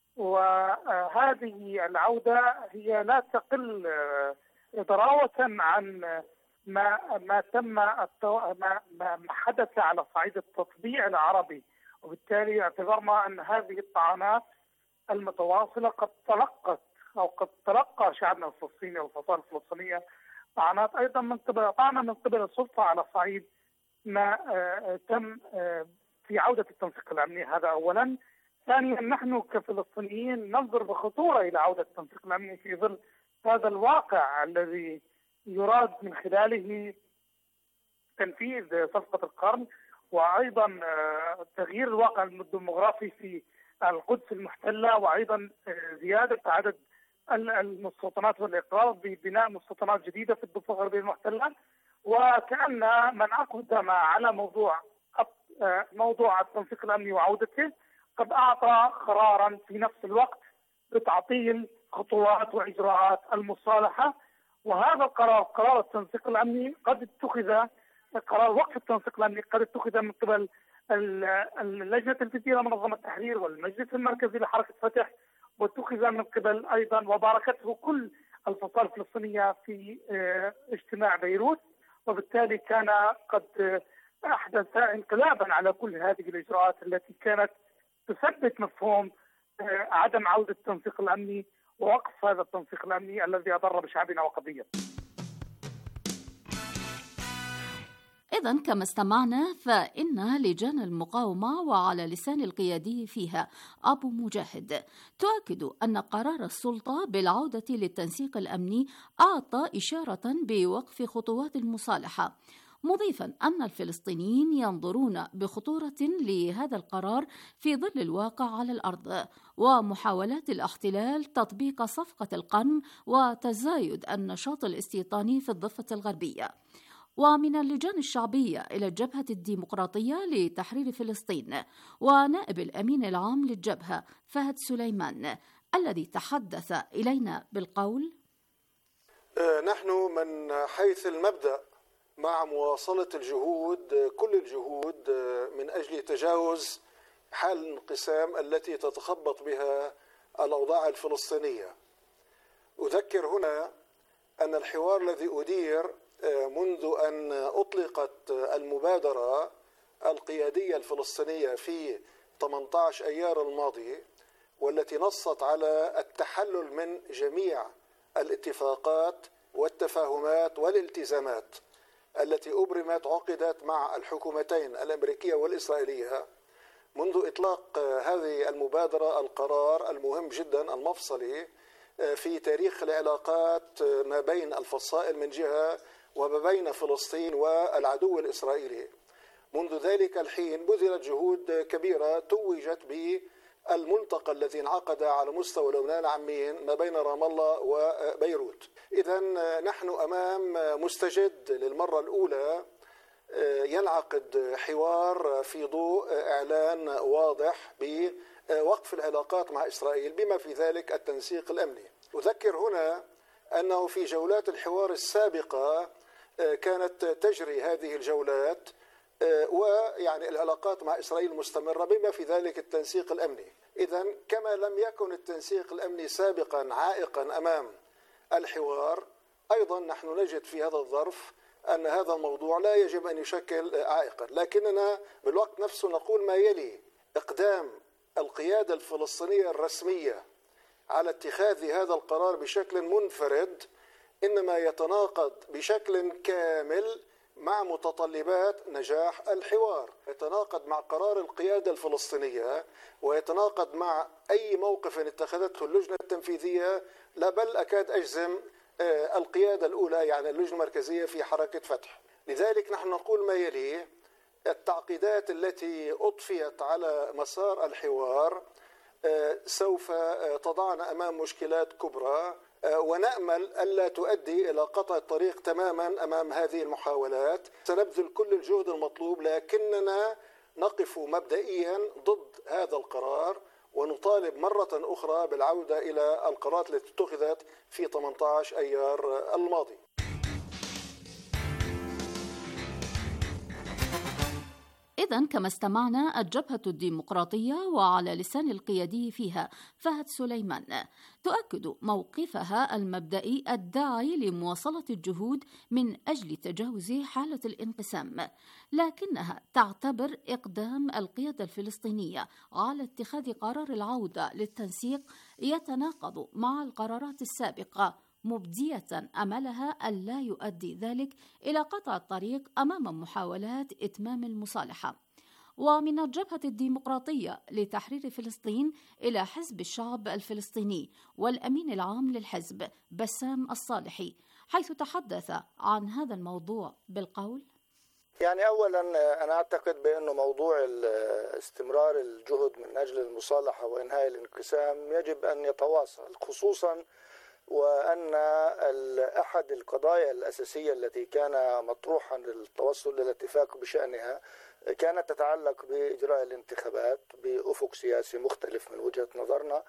وهذه العودة هي لا تقل ضراوة عن ما حدث على صعيد التطبيع العربي، وبالتالي اعتبرنا أن هذه الطعنات المتواصلة قد تلقى شعبنا الفلسطيني والفصائل الفلسطينية طعنات أيضا من قبل السلطة على صعيد ما تم في عودة التنسيق الأمني. هذا أولا. ثانيا، نحن كفلسطينيين ننظر بخطورة إلى عودة التنسيق الأمني في ظل هذا الواقع الذي يراد من خلاله تنفيذ صفقة القرن، وأيضا تغيير الواقع الديموغرافي في القدس المحتلة، وأيضا زيادة عدد المستوطنات والإقرار ببناء مستوطنات جديدة في الضفة الغربية المحتلة. وكأن من أقدم على موضوع التنسيق الأمني وعودته قد أعطى قرارا في نفس الوقت بتعطيل خطوات وإجراءات المصالحة. وهذا القرار، قرار التنسيق الأمني، قد اتخذ قرار وقف التنسيق الأمني قد اتخذ من قبل اللجنة التنفيذية لمنظمة التحرير والمجلس المركزي لحركة فتح، واتخذ من قبل أيضا وباركته كل الفصائل الفلسطينية في اجتماع بيروت، وبالتالي كان قد أحدث انقلابا على كل هذه الإجراءات التي كانت تثبت مفهوم عدم عودة التنسيق الأمني ووقف هذا التنسيق الأمني الذي أضر بشعبنا وقضيته. إذن كما استمعنا فإن لجان المقاومة وعلى لسان القيادي فيها أبو مجاهد تؤكد أن قرار السلطة بالعودة للتنسيق الأمني أعطى إشارة بوقف خطوات المصالحة، مضيفا أن الفلسطينيين ينظرون بخطورة لهذا القرار في ظل الواقع على الأرض ومحاولات الاحتلال تطبيق صفقة القرن وتزايد النشاط الاستيطاني في الضفة الغربية. ومن اللجان الشعبية إلى الجبهة الديمقراطية لتحرير فلسطين ونائب الأمين العام للجبهة فهد سليمان الذي تحدث إلينا بالقول: نحن من حيث المبدأ مع مواصلة الجهود كل الجهود من أجل تجاوز حال الانقسام التي تتخبط بها الأوضاع الفلسطينية. أذكر هنا أن الحوار الذي أدير منذ أن أطلقت المبادرة القيادية الفلسطينية في 18 أيار الماضي، والتي نصت على التحلل من جميع الاتفاقات والتفاهمات والالتزامات التي أبرمت عقدت مع الحكومتين الأمريكية والإسرائيلية. منذ إطلاق هذه المبادرة القرار المهم جدا المفصلي في تاريخ العلاقات ما بين الفصائل من جهة وما بين فلسطين والعدو الإسرائيلي، منذ ذلك الحين بذلت جهود كبيرة توجت بالملتقى الذي انعقد على مستوى لبنان عمين ما بين رام الله وبيروت. إذن نحن أمام مستجد للمرة الأولى ينعقد حوار في ضوء إعلان واضح بوقف العلاقات مع إسرائيل بما في ذلك التنسيق الأمني. أذكر هنا أنه في جولات الحوار السابقة كانت تجري هذه الجولات ويعني العلاقات مع إسرائيل مستمرة بما في ذلك التنسيق الأمني. إذن كما لم يكن التنسيق الأمني سابقا عائقا أمام الحوار، أيضا نحن نجد في هذا الظرف أن هذا الموضوع لا يجب أن يشكل عائقا، لكننا بالوقت نفسه نقول ما يلي: إقدام القيادة الفلسطينية الرسمية على اتخاذ هذا القرار بشكل منفرد إنما يتناقض بشكل كامل مع متطلبات نجاح الحوار، يتناقض مع قرار القيادة الفلسطينية ويتناقض مع أي موقف اتخذته اللجنة التنفيذية، لا بل أكاد أجزم القيادة الأولى يعني اللجنة المركزية في حركة فتح. لذلك نحن نقول ما يلي: التعقيدات التي أضفيت على مسار الحوار سوف تضعنا أمام مشكلات كبرى، ونأمل ألا تؤدي إلى قطع الطريق تماما أمام هذه المحاولات. سنبذل كل الجهد المطلوب، لكننا نقف مبدئيا ضد هذا القرار ونطالب مرة أخرى بالعودة إلى القرارات التي اتخذت في 18 أيار الماضي. إذن كما استمعنا الجبهة الديمقراطية وعلى لسان القيادي فيها فهد سليمان تؤكد موقفها المبدئي الداعي لمواصلة الجهود من أجل تجاوز حالة الانقسام، لكنها تعتبر إقدام القيادة الفلسطينية على اتخاذ قرار العودة للتنسيق يتناقض مع القرارات السابقة، مبدية أملها ألا يؤدي ذلك إلى قطع الطريق أمام محاولات إتمام المصالحة. ومن الجبهة الديمقراطية لتحرير فلسطين إلى حزب الشعب الفلسطيني والأمين العام للحزب بسام الصالحي، حيث تحدث عن هذا الموضوع بالقول: يعني أولا أنا أعتقد بأنه موضوع استمرار الجهد من أجل المصالحة وإنهاء الانقسام يجب أن يتواصل، خصوصا وأن أحد القضايا الأساسية التي كان مطروحا للتوصل للاتفاق بشأنها كانت تتعلق بإجراء الانتخابات بأفق سياسي مختلف من وجهة نظرنا.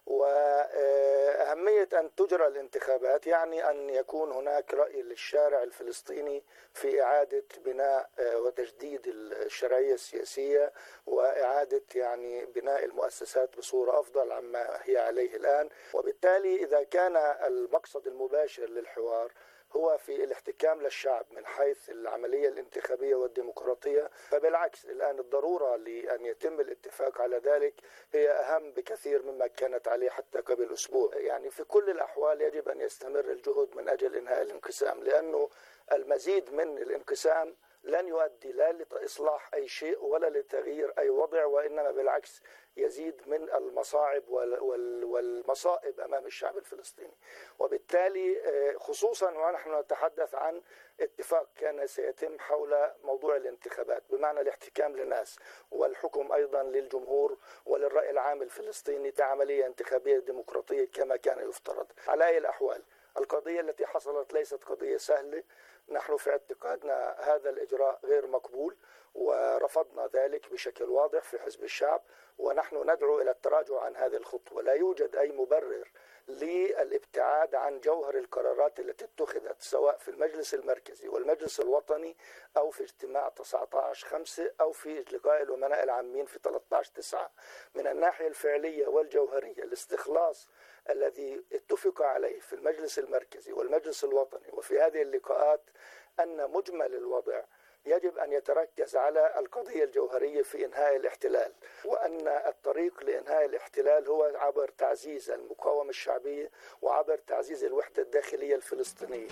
وأهمية أن تجرى الانتخابات يعني أن يكون هناك رأي للشارع الفلسطيني في إعادة بناء وتجديد الشرعية السياسية وإعادة يعني بناء المؤسسات بصورة أفضل عما هي عليه الآن. وبالتالي إذا كان المقصد المباشر للحوار هو في الاحتكام للشعب من حيث العملية الانتخابية والديمقراطية، فبالعكس الآن الضرورة لأن يتم الاتفاق على ذلك هي أهم بكثير مما كانت عليه حتى قبل أسبوع. يعني في كل الأحوال يجب أن يستمر الجهد من أجل إنهاء الانقسام، لأنه المزيد من الانقسام لن يؤدي لا لإصلاح أي شيء ولا لتغيير أي وضع، وإنما بالعكس يزيد من المصاعب والمصائب أمام الشعب الفلسطيني. وبالتالي خصوصا ونحن نتحدث عن اتفاق كان سيتم حول موضوع الانتخابات بمعنى الاحتكام للناس والحكم أيضا للجمهور وللرأي العام الفلسطيني كعملية انتخابية ديمقراطية كما كان يفترض. على أي الأحوال القضية التي حصلت ليست قضية سهلة. نحن في اعتقادنا هذا الإجراء غير مقبول ورفضنا ذلك بشكل واضح في حزب الشعب، ونحن ندعو إلى التراجع عن هذه الخطوة. لا يوجد أي مبرر للابتعاد عن جوهر القرارات التي اتخذت سواء في المجلس المركزي والمجلس الوطني أو في اجتماع 19/5 أو في لقاء الأمناء العامين في 13/9. من الناحية الفعلية والجوهرية الاستخلاص الذي اتفق عليه في المجلس المركزي والمجلس الوطني وفي هذه اللقاءات أن مجمل الوضع يجب أن يتركز على القضية الجوهرية في إنهاء الاحتلال، وأن الطريق لإنهاء الاحتلال هو عبر تعزيز المقاومة الشعبية وعبر تعزيز الوحدة الداخلية الفلسطينية.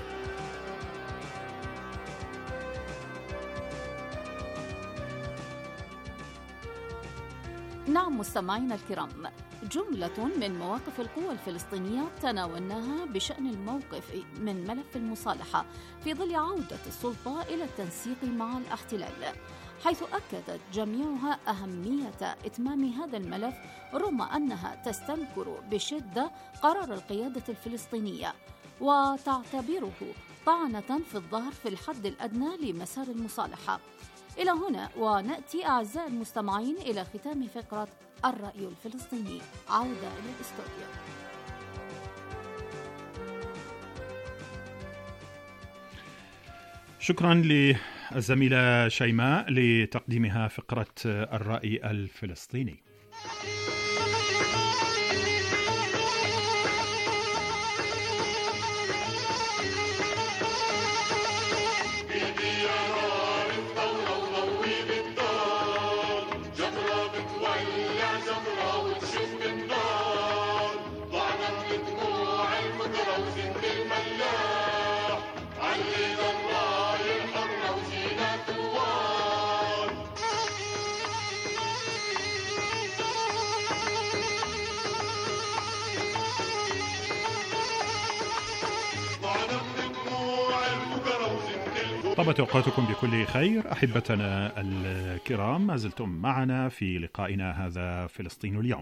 نعم مستمعينا الكرام، جملة من مواقف القوى الفلسطينية تناولناها بشأن الموقف من ملف المصالحة في ظل عودة السلطة إلى التنسيق مع الاحتلال، حيث أكدت جميعها أهمية إتمام هذا الملف رغم أنها تستنكر بشدة قرار القيادة الفلسطينية وتعتبره طعنة في الظهر في الحد الأدنى لمسار المصالحة. إلى هنا ونأتي أعزائي المستمعين إلى ختام فقرة الرأي الفلسطيني. عودة إلى الاستوديو. شكرا للزميلة شيماء لتقديمها فقرة الرأي الفلسطيني. طابت أوقاتكم بكل خير أحبتنا الكرام، ما زلتم معنا في لقائنا هذا فلسطين اليوم.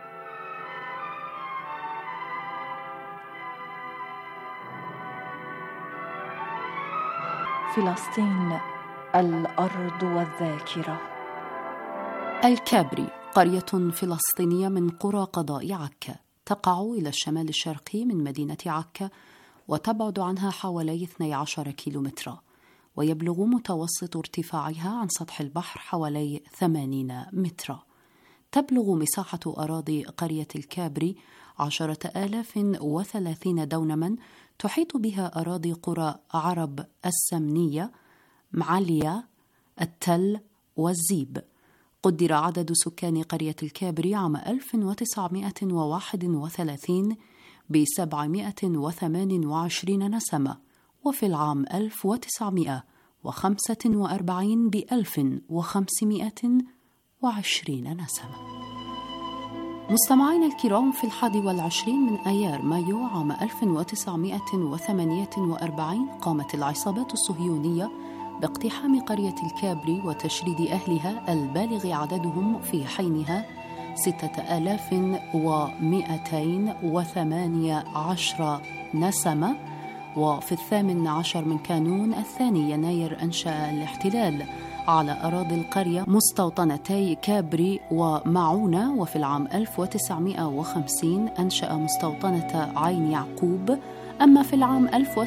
فلسطين الأرض والذاكرة. الكابري قرية فلسطينية من قرى قضاء عكا، تقع إلى الشمال الشرقي من مدينة عكا وتبعد عنها حوالي 12 كيلومترا، ويبلغ متوسط ارتفاعها عن سطح البحر حوالي 80 مترا. تبلغ مساحة أراضي قرية الكابري 10,030 دونما، تحيط بها أراضي قرى عرب السمنية، معليا، التل والزيب. قدر عدد سكان قرية الكابري عام 1931 ب728 نسمة، وفي العام 1945 ب1520 نسمة. مستمعين الكرام، في 21 من آيار مايو عام 1948 قامت العصابات الصهيونية باقتحام قرية الكابري وتشريد أهلها البالغ عددهم في حينها 6218 نسمة. وفي 18 من كانون الثاني يناير أنشأ الاحتلال على أراضي القرية مستوطنتي كابري ومعونة. وفي العام 1950 أنشأ مستوطنة عين يعقوب. أما في العام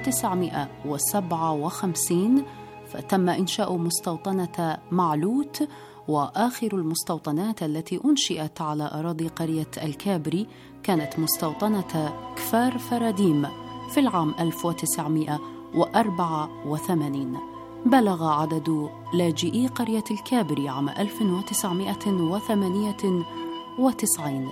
1957 فتم إنشاء مستوطنة معلوت. وآخر المستوطنات التي أنشئت على أراضي قرية الكابري كانت مستوطنة كفار فراديم في العام 1984. بلغ عدد لاجئي قرية الكابري عام 1998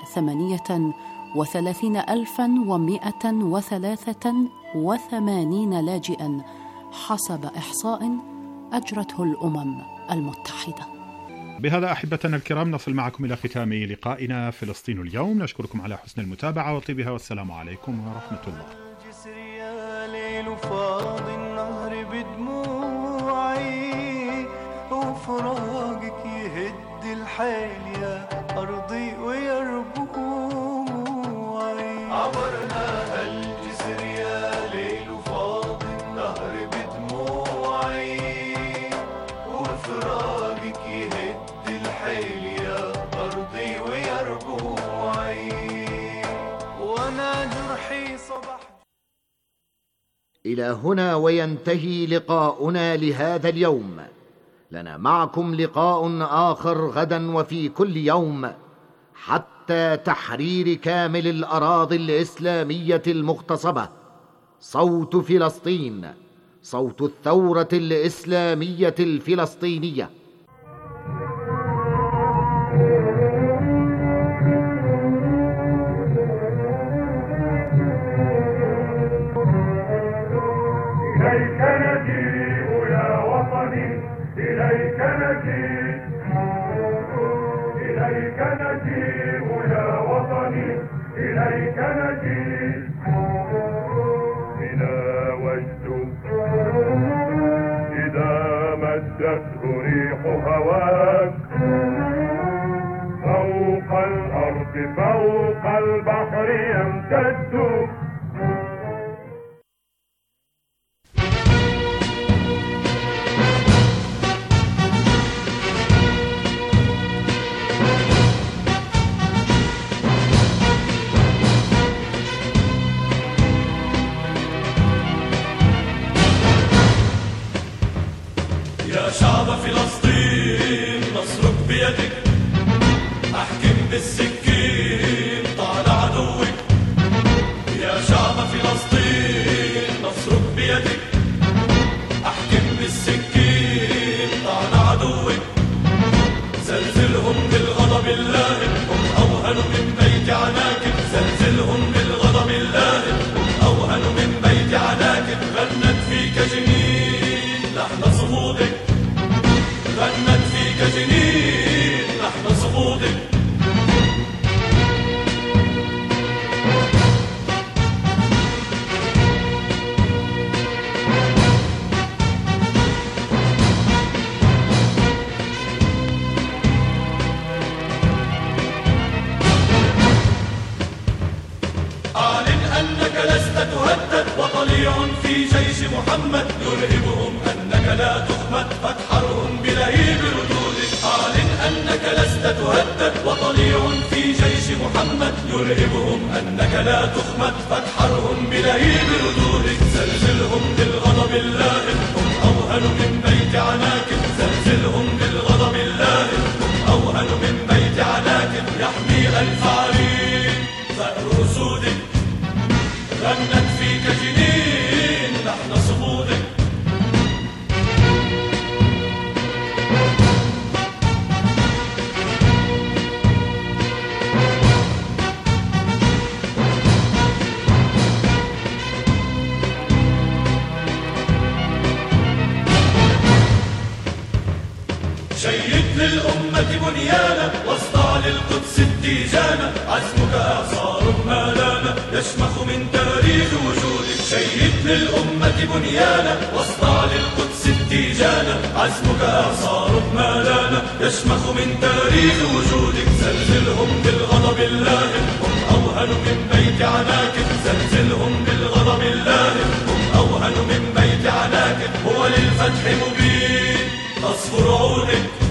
38,183 لاجئاً حسب إحصاء أجرته الأمم المتحدة. بهذا أحبتنا الكرام نصل معكم إلى ختام لقائنا فلسطين اليوم. نشكركم على حسن المتابعة وطيبها، والسلام عليكم ورحمة الله. الجسر يا ليل فاض النهر بدموعي، وفراقك يهد الحيل يا أرضي ويربوعي. عبرنا الجسر يا ليل فاض النهر بدموعي، وفراقك يهد الحيل يا أرضي ويربوعي. وانا جرحي صبح. إلى هنا وينتهي لقاؤنا لهذا اليوم. لنا معكم لقاء آخر غدا وفي كل يوم حتى تحرير كامل الأراضي الإسلامية المغتصبة. صوت فلسطين، صوت الثورة الإسلامية الفلسطينية. إليك نجيء يا وطني، إليك نجيء، إليك نجيء يا وطني، إليك نجيء. بنا وجد إذا مدته ريح هواك، فوق الأرض فوق البحر يمتد. يا شعب فلسطين نصرك بيدك، أحكم بالسكين طال عدوك. يا شعب فلسطين نصرك بيدك، أحكم بالسكين طال عدوك. زلزلهم بالغضب اللائم، هم أوهن من بيت عناكب. زلزلهم بالغضب اللائم، هم أوهن من بيت عناكب. غنت فيك جنين لحن صمودك، غنت فيك جنين لحن صمودك. أعلن أنك لست تهدد، وطليع في جيش محمد يرهبهم أنك لا تخمد، فتحرهم بلهيب ردودك. أعلن أنك لست تهدد، وطليع في جيش محمد يرهبهم أنك لا تخمد، فتحرهم بلهيب ردودك. زلزلهم بالغضب اللائم، هم أوهن من بيت عناكب. زلزلهم بالغضب اللائم، هم أوهن من بيت عناكب. يحمي الفعرين ثأر أسودك، غنت فيك جنين لحن صمودك. شيد للأمة بنيانا، واصدع للقدس التيجانا. عزمك إعصار ما لانا، يشمخ من تاريخ وجودك. شيد للأمة بنيانا، واصدع للقدس التيجانا. عزمك إعصار ما لانا، يشمخ من تاريخ وجودك. زلزلهم بالغضب اللائم، هم أوهن من بيت عناكب. زلزلهم بالغضب اللائم، هم أوهن من بيت عناكب. هو للفتح مبين أصفر عودك